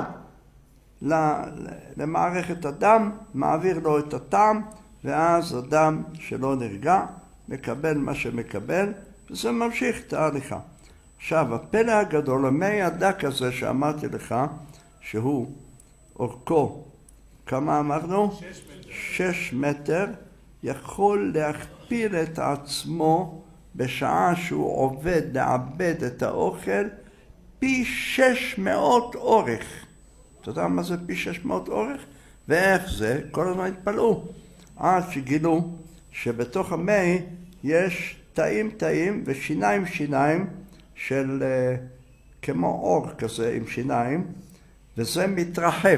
למערכת הדם, מעביר לו את הטעם, ואז הדם שלו נרגע, מקבל מה שמקבל, וזה ממשיך את ההליכה. עכשיו, הפלא הגדול, המי הדק הזה שאמרתי לך, שהוא אורכו, כמה אמרנו? שש מטר. שש מטר, יכול להכפיל את עצמו בשעה שהוא עובד לעבד את האוכל, פי שש מאות אורך. אתה יודע מה זה פי שש מאות אורך? ואיך זה? כל הזמן התפלאו. עד שגילו שבתוך המי יש תאים תאים ושיניים שיניים של כמו אור כזה עם שיניים, וזה מתרחב,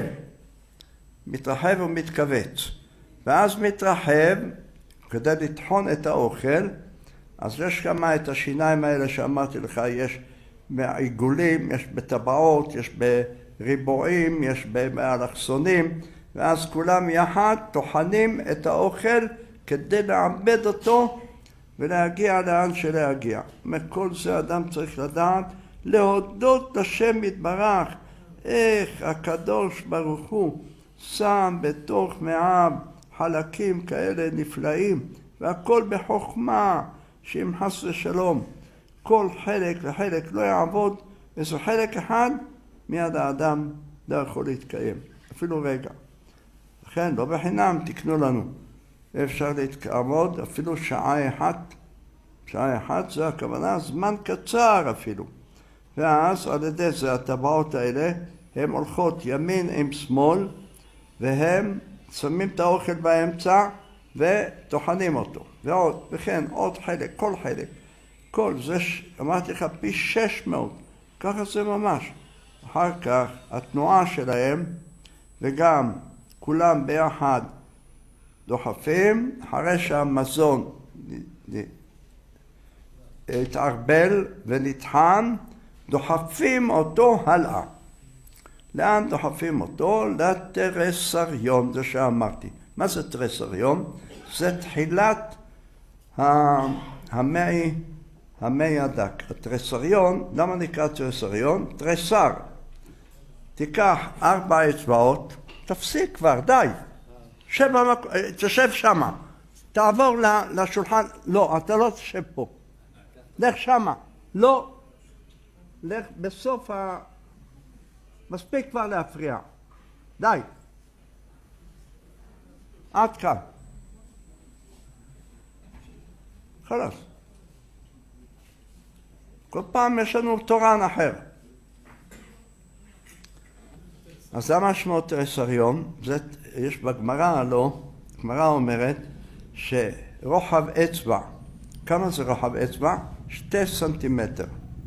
מתרחב ומתכווץ. ואז מתרחב כדי לטחון את האוכל, אז יש כמה את השיניים האלה שאמרתי לך, יש בעיגולים, יש בטבעות, יש בריבועים, יש באלכסונים, ואז כולם יחד טוחנים את האוכל כדי לעבד אותו ולהגיע לאן שלהגיע. מכל זה אדם צריך לדעת, להודות לשם יתברך, איך הקדוש ברוך הוא שם בתוך מעם חלקים כאלה נפלאים, והכל בחוכמה, שאם חס ושלום כל חלק וחלק לא יעבוד, איזה חלק אחד, מיד האדם לא יכול להתקיים, אפילו רגע. לכן, לא בחינם תקנו לנו. אפשר להתעמוד אפילו שעה אחת, שעה אחת זה הכוונה, זמן קצר אפילו. ואז על ידי זה הטבעות האלה, הן הולכות ימין עם שמאל, והם שמים את האוכל באמצע וטוחנים אותו. ועוד, וכן, עוד חלק, כל חלק. כל זה, אמרתי לך, פי שש מאות. ככה זה ממש. אחר כך, התנועה שלהם, וגם כולם ביחד דוחפים, אחרי שהמזון התערבל ונטחן, דוחפים אותו הלאה. לאן דוחפים אותו? לתריסריון, זה שאמרתי. מה זה תריסריון? זה תחילת המי, המי הדק. התריסריון, למה נקרא תריסריון? תריסר. תיקח ארבע אצבעות, תפסיק כבר, די. שב, תשב שמה. תעבור לשולחן, לא, אתה לא תשב פה. לך שמה. לא. לך בסוף ה... מספיק כבר להפריע. די. עד כאן. חלאס. כל פעם יש לנו תורן אחר. אז זה משמעות תריסריון, זה יש בגמרא, לא, הגמרא אומרת שרוחב אצבע, כמה זה רוחב אצבע? שתי סנטימטר.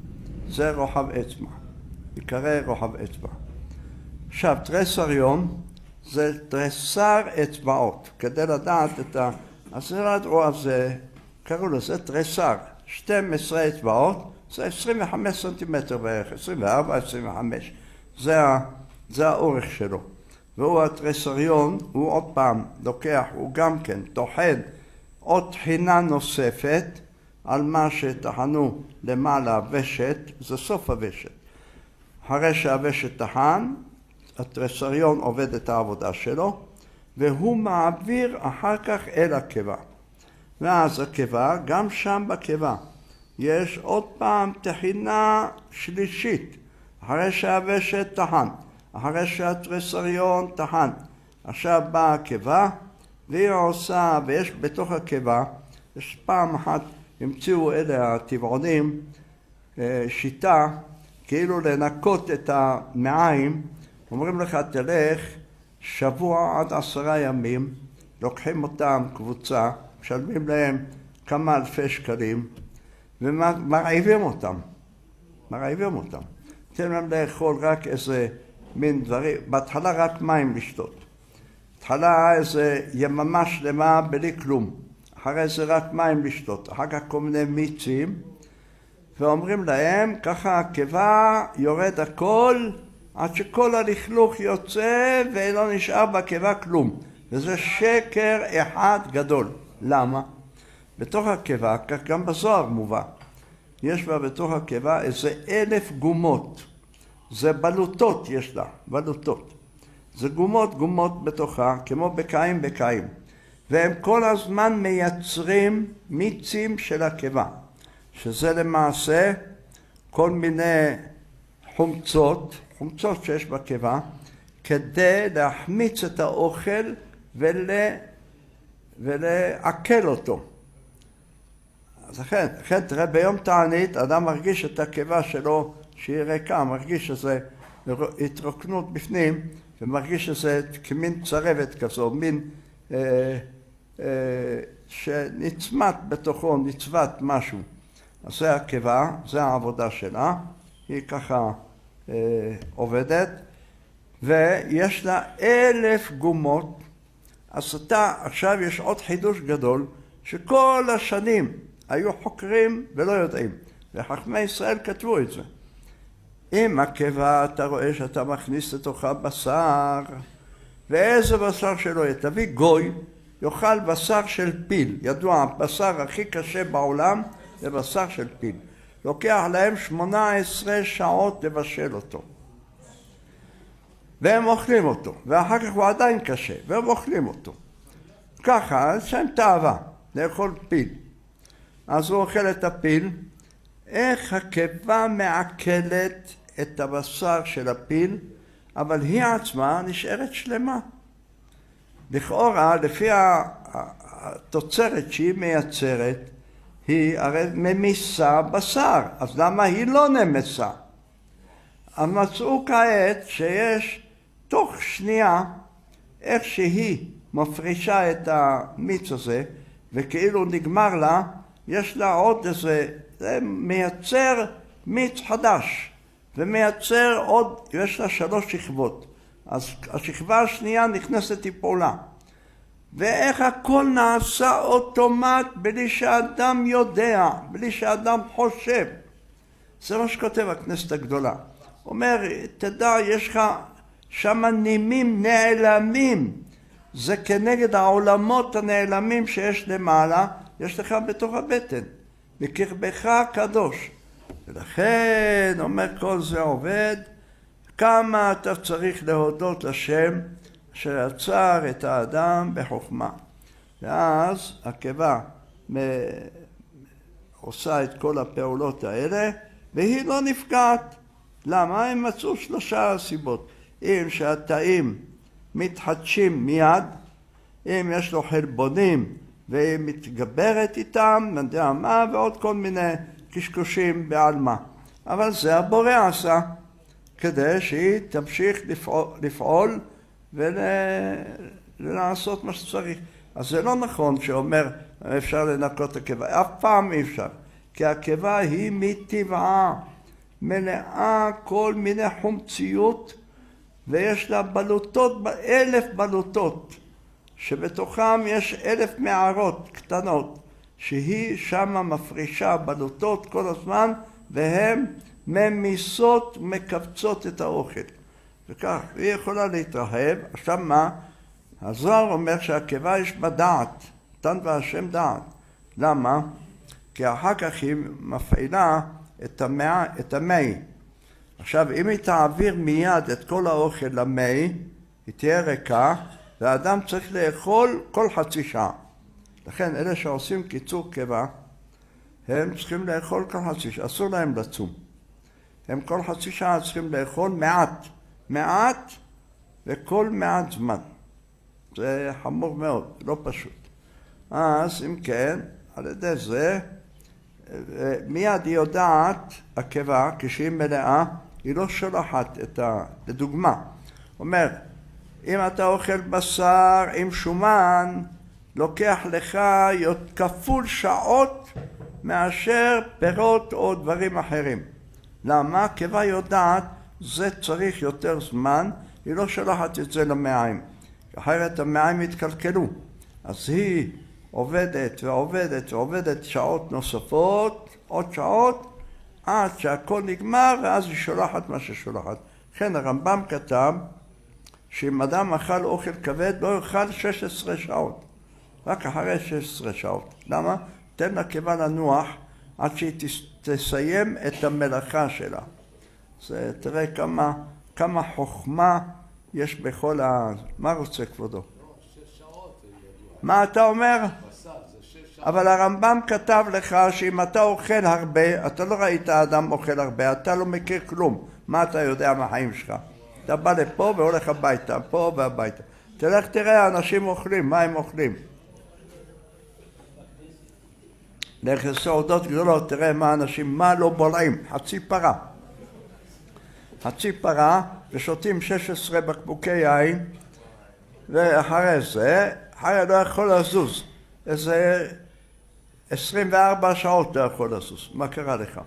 זה רוחב אצבע, יקרא רוחב אצבע. עכשיו, תריסריון זה תריסר אצבעות, כדי לדעת את ה... אז זה לדעו, אז קראו לזה תריסר, שתים עשרה אצבעות, זה עשרים וחמש סנטימטר בערך, עשרים וארבע, עשרים וחמש. זה ה... זה האורך שלו. והוא התריסריון, הוא עוד פעם לוקח, הוא גם כן טוחן עוד טחינה נוספת על מה שטחנו למעלה ושת, זה סוף הוושת. אחרי שהוושת טחן, התריסריון עובד את העבודה שלו, והוא מעביר אחר כך אל הקיבה. ואז הקיבה, גם שם בקיבה, יש עוד פעם טחינה שלישית, אחרי שהוושת טחן. אחרי שהתריסריון טחן. עכשיו באה הקיבה, והיא עושה, ויש בתוך הקיבה, יש פעם אחת, המציאו אלה הטבעונים, שיטה, כאילו לנקות את המעיים, אומרים לך, תלך שבוע עד עשרה ימים, לוקחים אותם קבוצה, משלמים להם כמה אלפי שקלים, ומרעיבים אותם. מרעיבים אותם. תן להם לאכול רק איזה מין דברים, בהתחלה רק מים לשתות. בהתחלה איזה יממה שלמה בלי כלום. אחרי זה רק מים לשתות. אחר כך כל מיני מיצים, ואומרים להם, ככה הקיבה יורד הכל, עד שכל הלכלוך יוצא ולא נשאר בקיבה כלום. וזה שקר אחד גדול. למה? בתוך הקיבה, כך גם בזוהר מובא, יש בה בתוך הקיבה איזה אלף גומות. זה בלוטות יש לה, בלוטות. זה גומות גומות בתוכה, כמו בקעים בקעים. והם כל הזמן מייצרים מיצים של הקיבה. שזה למעשה כל מיני חומצות, חומצות שיש בקיבה, כדי להחמיץ את האוכל ול... ולעכל אותו. אז לכן, לכן תראה, ביום תענית אדם מרגיש את הקיבה שלו שהיא ריקה, מרגיש שזה התרוקנות בפנים, ומרגיש שזה כמין צרבת כזו, מין אה, אה, שנצמת בתוכו, נצבת משהו. אז זה הקיבה, זה העבודה שלה, היא ככה אה, עובדת, ויש לה אלף גומות. אז אתה, עכשיו יש עוד חידוש גדול, שכל השנים היו חוקרים ולא יודעים, וחכמי ישראל כתבו את זה. אם הקיבה אתה רואה שאתה מכניס לתוכה בשר, ואיזה בשר שלא יהיה, תביא גוי, יאכל בשר של פיל. ידוע, הבשר הכי קשה בעולם זה בשר של פיל. לוקח להם שמונה עשרה שעות לבשל אותו. והם אוכלים אותו, ואחר כך הוא עדיין קשה, והם אוכלים אותו. ככה, יש להם תאווה, לאכול פיל. אז הוא אוכל את הפיל. איך הקיבה מעכלת את הבשר של הפיל, אבל היא עצמה נשארת שלמה. לכאורה, לפי התוצרת שהיא מייצרת, היא הרי ממיסה בשר, אז למה היא לא נמסה? אז מצאו כעת שיש תוך שנייה, איך שהיא מפרישה את המיץ הזה, וכאילו נגמר לה, יש לה עוד איזה, זה מייצר מיץ חדש, ומייצר עוד, יש לה שלוש שכבות. אז השכבה השנייה נכנסת לפעולה. ואיך הכל נעשה אוטומט בלי שאדם יודע, בלי שאדם חושב. זה מה שכותב הכנסת הגדולה. אומר, תדע, יש לך שם נימים נעלמים. זה כנגד העולמות הנעלמים שיש למעלה, יש לך בתוך הבטן. בקרבך הקדוש. ולכן, אומר, כל זה עובד, כמה אתה צריך להודות לשם שיצר את האדם בחוכמה. ואז הקיבה עושה את כל הפעולות האלה, והיא לא נפגעת. למה? הם מצאו שלושה סיבות. אם שהתאים מתחדשים מיד, אם יש לו חלבונים והיא מתגברת איתם, נדע מה, ועוד כל מיני קשקושים בעלמה. אבל זה הבורא עשה, כדי שהיא תמשיך לפעול, לפעול ולעשות מה שצריך. אז זה לא נכון שאומר אפשר לנקות את הקיבה, אף פעם אי אפשר, כי הקיבה היא מטבעה, מלאה כל מיני חומציות, ויש לה בלוטות, אלף בלוטות, שבתוכם יש אלף מערות קטנות, שהיא שמה מפרישה בלוטות כל הזמן, והן ממיסות, מקבצות את האוכל. וכך, היא יכולה להתרחב. עכשיו מה? הזוהר אומר שהקיבה יש בה דעת, נתן בה השם דעת. למה? כי אחר כך היא מפעילה את המי, את המי. עכשיו, אם היא תעביר מיד את כל האוכל למי, היא תהיה ריקה, והאדם צריך לאכול כל חצי שעה. לכן, אלה שעושים קיצור קיבה, הם צריכים לאכול כל חצי שעה, אסור להם לצום. הם כל חצי שעה צריכים לאכול מעט, מעט וכל מעט זמן. זה חמור מאוד, לא פשוט. אז אם כן, על ידי זה, מיד היא יודעת, הקיבה, כשהיא מלאה, היא לא שולחת את ה... לדוגמה, אומר, אם אתה אוכל בשר עם שומן, לוקח לך כפול שעות מאשר פירות או דברים אחרים. למה? קיבה יודעת, זה צריך יותר זמן, היא לא שולחת את זה למעיים. אחרת המעיים יתקלקלו. אז היא עובדת ועובדת ועובדת שעות נוספות, עוד שעות, עד שהכל נגמר, ואז היא שולחת מה ששולחת. כן, הרמב"ם כתב שאם אדם אכל אוכל כבד, לא יאכל שש עשרה שעות. רק אחרי שש עשרה שעות. למה? תן לקיבה לנוח עד שהיא תסיים את המלאכה שלה. זה, תראה כמה, כמה חוכמה יש בכל ה... מה רוצה כבודו? לא, שש שעות. מה אתה אומר? בשר, זה שש שעות. אבל הרמב"ם כתב לך שאם אתה אוכל הרבה, אתה לא ראית אדם אוכל הרבה, אתה לא מכיר כלום. מה אתה יודע מהחיים שלך? אתה בא לפה והולך הביתה, פה והביתה. תלך תראה, אנשים אוכלים, מה הם אוכלים? לך לסעודות גדולות, תראה מה אנשים, מה לא בולעים, חצי פרה. חצי פרה, ושותים שש עשרה בקבוקי יין, ואחרי זה, אחרי לא יכול לזוז. איזה עשרים וארבע שעות לא יכול לזוז. מה קרה לך?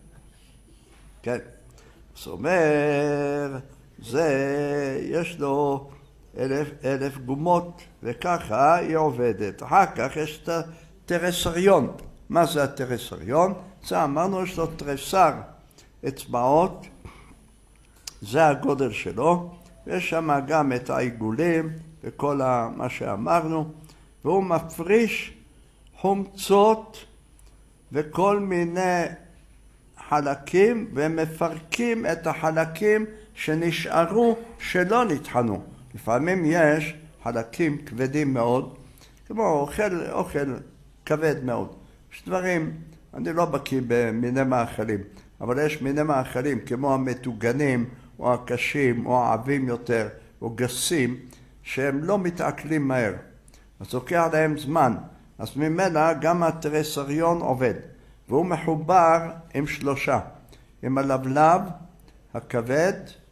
כן. זאת אומרת, זה, יש לו אלף, אלף גומות, וככה היא עובדת. אחר כך יש את הטרסריון. מה זה הטרסריון? זה אמרנו, יש לו טרסר אצבעות, זה הגודל שלו, ויש שם גם את העיגולים וכל מה שאמרנו, והוא מפריש חומצות וכל מיני חלקים, ומפרקים את החלקים שנשארו שלא נטחנו. לפעמים יש חלקים כבדים מאוד, כמו אוכל, אוכל כבד מאוד. יש דברים, אני לא בקיא במיני מאכלים, אבל יש מיני מאכלים כמו המטוגנים או הקשים או העבים יותר או גסים, שהם לא מתעכלים מהר. אז לוקח להם זמן. אז ממילא גם הטרסריון עובד. והוא מחובר עם שלושה. עם הלבלב, הכבד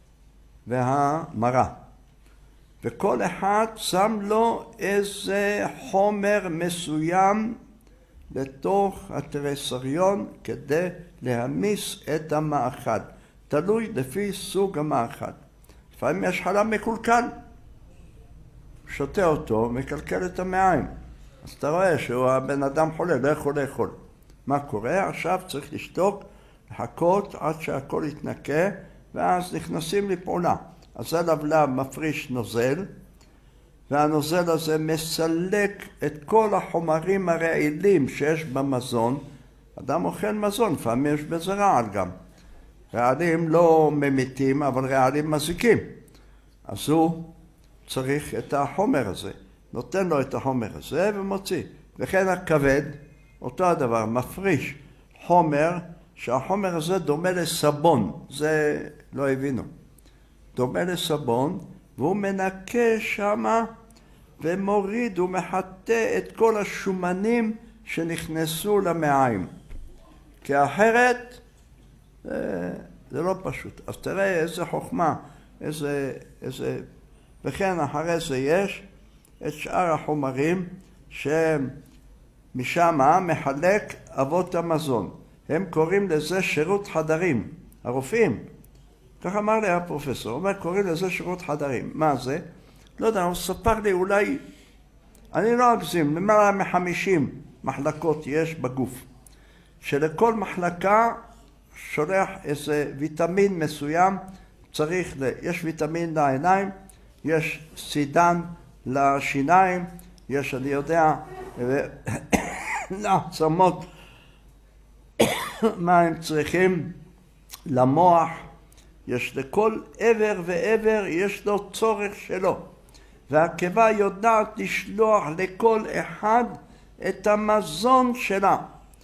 והמרה. וכל אחד שם לו איזה חומר מסוים לתוך הטרסריון כדי להמיס את המאכל. תלוי לפי סוג המאכל. לפעמים יש חלב מקולקל. שותה אותו, מקלקל את המעיים. אז אתה רואה שהוא הבן אדם חולה, לא יכול לאכול. מה קורה? עכשיו צריך לשתוק, לחכות עד שהכל יתנקה, ואז נכנסים לפעולה. אז הלבלב מפריש נוזל, והנוזל הזה מסלק את כל החומרים הרעילים שיש במזון. אדם אוכל מזון, לפעמים יש בזה רעל גם. רעלים לא ממיתים, אבל רעלים מזיקים. אז הוא צריך את החומר הזה. נותן לו את החומר הזה ומוציא. וכן הכבד, אותו הדבר, מפריש חומר שהחומר הזה דומה לסבון, זה לא הבינו. דומה לסבון, והוא מנקה שמה ומוריד ומחטא את כל השומנים שנכנסו למעיים. כי אחרת זה, זה לא פשוט. אז תראה איזה חוכמה, איזה, איזה... וכן אחרי זה יש את שאר החומרים שמשם מחלק אבות המזון. הם קוראים לזה שירות חדרים, הרופאים. כך אמר לי הפרופסור, הוא אומר, קוראים לזה שירות חדרים. מה זה? לא יודע, הוא ספר לי אולי, אני לא אגזים, למעלה מחמישים מחלקות יש בגוף. שלכל מחלקה שולח איזה ויטמין מסוים, צריך, יש ויטמין לעיניים, יש סידן לשיניים, יש, אני יודע, לעצמות, מה הם צריכים, למוח, יש לכל עבר ועבר, יש לו צורך שלו. והקיבה יודעת לשלוח לכל אחד את המזון שלה.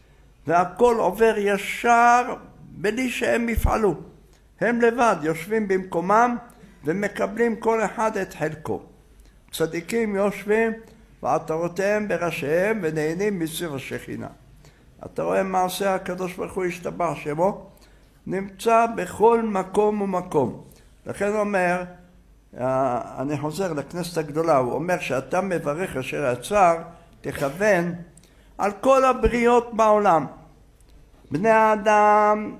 והכל עובר ישר בלי שהם יפעלו. הם לבד יושבים במקומם ומקבלים כל אחד את חלקו. צדיקים יושבים ועטרותיהם בראשיהם ונהנים מסביב השכינה. אתה רואה מעשה הקדוש ברוך הוא ישתבח שמו, נמצא בכל מקום ומקום. לכן אומר, אני חוזר לכנסת הגדולה, הוא אומר שאתה מברך אשר יצר, תכוון על כל הבריות בעולם. בני האדם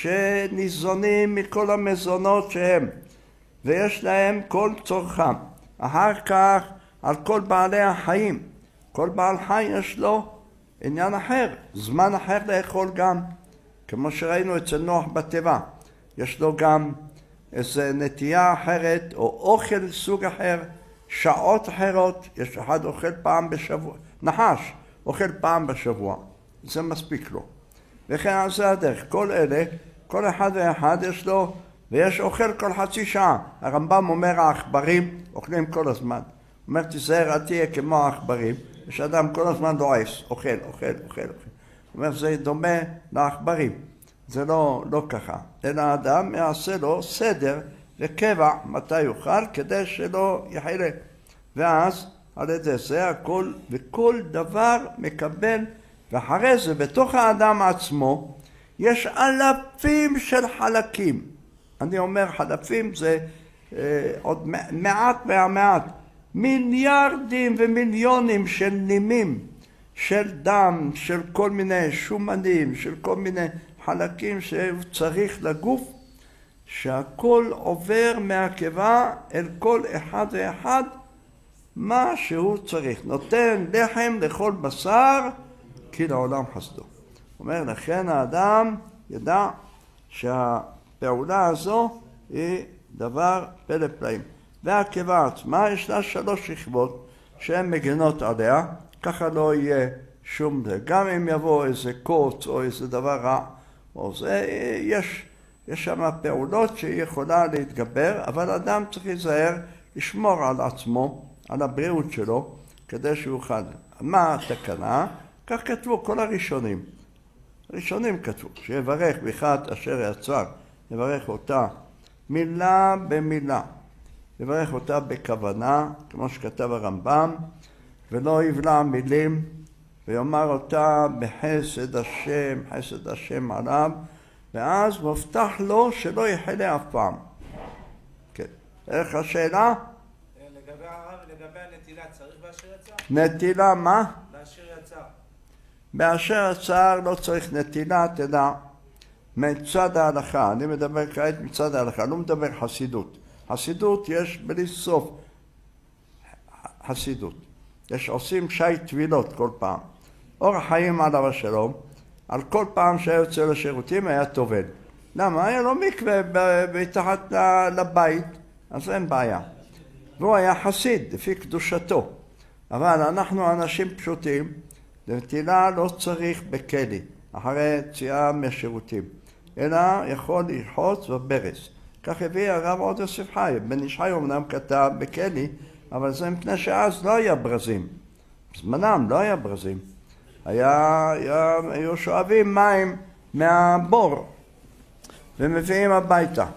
שניזונים מכל המזונות שהם, ויש להם כל צורכם. אחר כך על כל בעלי החיים. כל בעל חי יש לו עניין אחר, זמן אחר לאכול גם. כמו שראינו אצל נוח בטבע. יש לו גם איזו נטייה אחרת, או אוכל סוג אחר, שעות אחרות. יש אחד אוכל פעם בשבוע. נחש אוכל פעם בשבוע. זה מספיק לו. וכן זה הדרך. כל אלה, כל אחד ואחד יש לו, ויש אוכל כל חצי שעה. הרמב"ם אומר העכברים אוכלים כל הזמן. הוא אומר תיזהר אל תהיה כמו העכברים. יש אדם כל הזמן לועס, אוכל, אוכל, אוכל, אוכל. הוא אומר זה דומה לעכברים. זה לא, לא ככה. אלא האדם יעשה לו סדר וקבע מתי יאכל כדי שלא יחלה. ואז על ידי זה הכל וכל דבר מקבל. ואחרי זה בתוך האדם עצמו יש אלפים של חלקים. אני אומר חלפים זה אה, עוד מעט מהמעט. מיליארדים ומיליונים של נימים, של דם, של כל מיני שומנים, של כל מיני חלקים שהוא צריך לגוף, שהכל עובר מהקיבה אל כל אחד ואחד מה שהוא צריך. נותן לחם לכל בשר כי לעולם חסדו. אומר לכן האדם ידע שהפעולה הזו היא דבר פלא פלאים. והקיבה עצמה יש לה שלוש שכבות שהן מגנות עליה, ככה לא יהיה שום דבר. גם אם יבוא איזה קוץ או איזה דבר רע, או זה, יש, יש שם פעולות שהיא יכולה להתגבר, אבל אדם צריך להיזהר לשמור על עצמו, על הבריאות שלו, כדי שהוא יוכל. מה התקנה? כך כתבו כל הראשונים. הראשונים כתבו, שיברך בכת אשר יצר, יברך אותה מילה במילה. יברך אותה בכוונה, כמו שכתב הרמב"ם, ולא יבלע מילים, ויאמר אותה בחסד השם, חסד השם עליו, ואז מובטח לו שלא יחלה אף פעם. כן. איך השאלה? לגבי הרב, לגבי הנטילה, צריך באשר יצר? נטילה מה? באשר יצר. באשר יצר לא צריך נטילה, תדע, מצד ההלכה. אני מדבר כעת מצד ההלכה, לא מדבר חסידות. חסידות יש בלי סוף חסידות. יש עושים שי טבילות כל פעם. אור החיים עליו השלום, על כל פעם שהיה יוצא לשירותים היה טובל. למה? היה לו מקווה מתחת לבית, אז אין בעיה. והוא היה חסיד, לפי קדושתו. אבל אנחנו אנשים פשוטים, נטילה לא צריך בכלי, אחרי יציאה מהשירותים. אלא יכול ללחוץ בברז. כך הביא הרב עוד יוסף חי. בן איש חי אמנם כתב בכלי, אבל זה מפני שאז לא היה ברזים. בזמנם לא היה ברזים. היה, היה, היו שואבים מים מהבור ומביאים הביתה.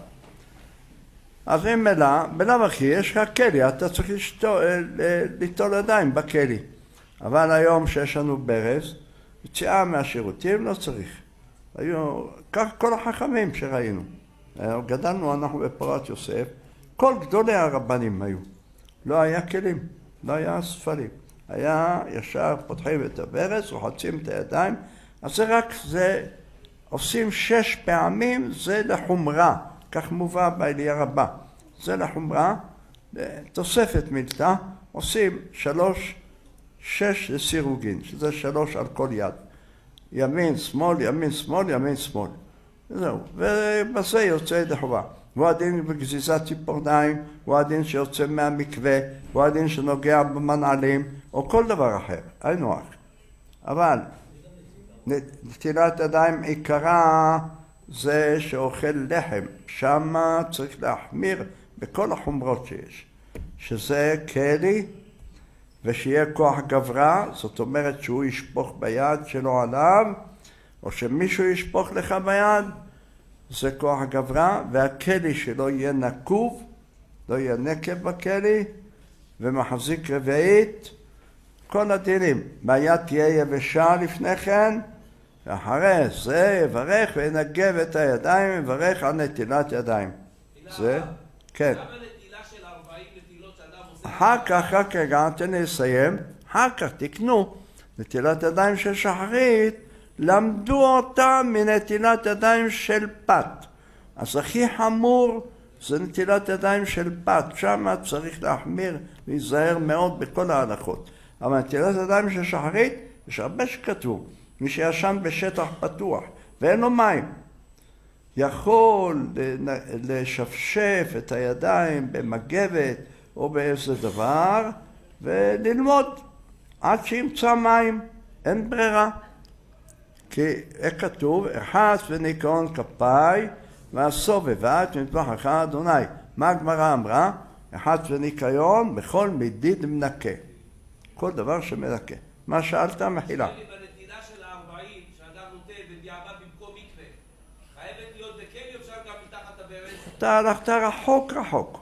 אז אם מלא, בלאו הכי יש לך כלי, אתה צריך ליטול ידיים בכלי. אבל היום שיש לנו ברז, יציאה מהשירותים לא צריך. היו, כך כל החכמים שראינו. גדלנו אנחנו בפורת יוסף, כל גדולי הרבנים היו. לא היה כלים, לא היה ספלים. היה ישר פותחים את הברז, רוחצים את הידיים, אז זה רק, זה עושים שש פעמים, זה לחומרה, כך מובא באליה רבה. זה לחומרה, תוספת מילתא, עושים שלוש, שש לסירוגין, שזה שלוש על כל יד. ימין, שמאל, ימין, שמאל, ימין, שמאל. זהו, ובזה יוצא ידי חובה. הוא הדין בגזיזת ציפורניים, הוא הדין שיוצא מהמקווה, הוא הדין שנוגע במנעלים, או כל דבר אחר, היינו הך. אבל נטילת ידיים עיקרה זה שאוכל לחם, שמה צריך להחמיר בכל החומרות שיש. שזה כלי, ושיהיה כוח גברה, זאת אומרת שהוא ישפוך ביד שלו עליו, או שמישהו ישפוך לך ביד, זה כוח הגברה, והכלי שלו יהיה נקוב, לא יהיה נקב בכלי, ומחזיק רביעית, כל הדינים. ביד תהיה יבשה לפני כן, ואחרי זה יברך וינגב את הידיים, יברך על נטילת ידיים. זה, כן. למה נטילה של ארבעים נטילות שאדם עושה? אחר כך, אחר כך, רגע, תן לי לסיים, אחר כך תקנו נטילת ידיים של שחרית, למדו אותה מנטילת ידיים של פת. אז הכי חמור זה נטילת ידיים של פת, שם צריך להחמיר, להיזהר מאוד בכל ההלכות. אבל נטילת ידיים של שחרית, יש הרבה שכתבו, מי שישן בשטח פתוח ואין לו מים, יכול לשפשף את הידיים במגבת או באיזה דבר וללמוד עד שימצא מים, אין ברירה. כי איך כתוב, אחת וניקיון כפיי והסובבה את מטבחך אדוני. מה הגמרא אמרה? אחת וניקיון בכל מדיד מנקה. כל דבר שמנקה. מה שאלת? מחילה. בנטילה של הארבעים שאדם נוטה בדיעבד במקום מקווה, חייבת להיות בכלי, אפשר גם מתחת הברז? אתה הלכת רחוק רחוק.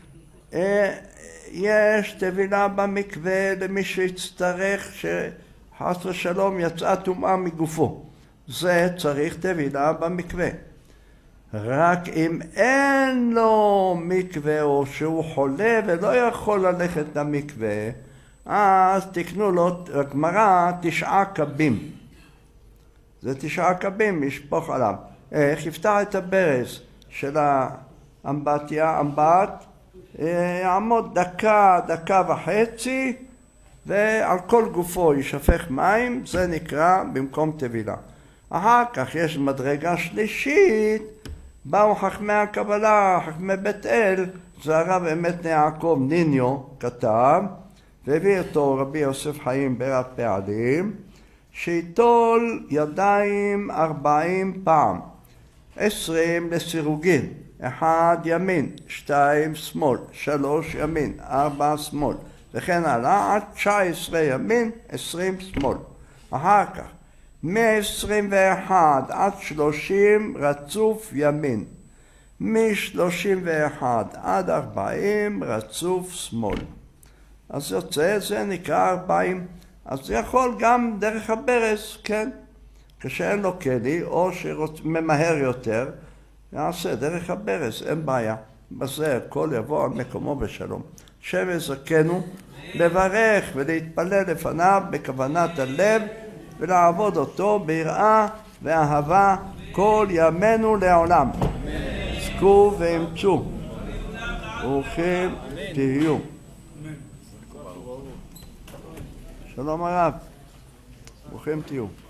יש טבילה במקווה למי שיצטרך שחס ושלום יצאה טומאה מגופו. זה צריך טבילה במקווה. רק אם אין לו מקווה או שהוא חולה ולא יכול ללכת למקווה, אז תקנו לו גמרא תשעה קבים. זה תשעה קבים, ישפוך עליו. איך יפתח את הברז של האמבטיה, אמבט, יעמוד דקה, דקה וחצי, ועל כל גופו ישפך מים, זה נקרא במקום טבילה. אחר כך יש מדרגה שלישית, באו חכמי הקבלה, חכמי בית אל, זה הרב אמת יעקב ניניו כתב, והביא אותו רבי יוסף חיים ברב פעלים, שיטול ידיים ארבעים פעם, עשרים לסירוגין, אחד ימין, שתיים שמאל, שלוש ימין, ארבע שמאל, וכן הלאה עד תשע עשרה ימין, עשרים שמאל. אחר כך, מ-עשרים ואחת עד שלושים רצוף ימין, מ-שלושים ואחת עד ארבעים רצוף שמאל. אז יוצא, זה נקרא ארבעים. אז זה יכול גם דרך הברז, כן? כשאין לו כלי, או שממהר יותר, יעשה דרך הברז, אין בעיה. בזה הכל יבוא על מקומו בשלום. שם יזכנו לברך ולהתפלל לפניו בכוונת הלב, ולעבוד אותו ביראה ואהבה כל ימינו לעולם. זכו ואמצו. ברוכים תהיו. שלום הרב. ברוכים תהיו.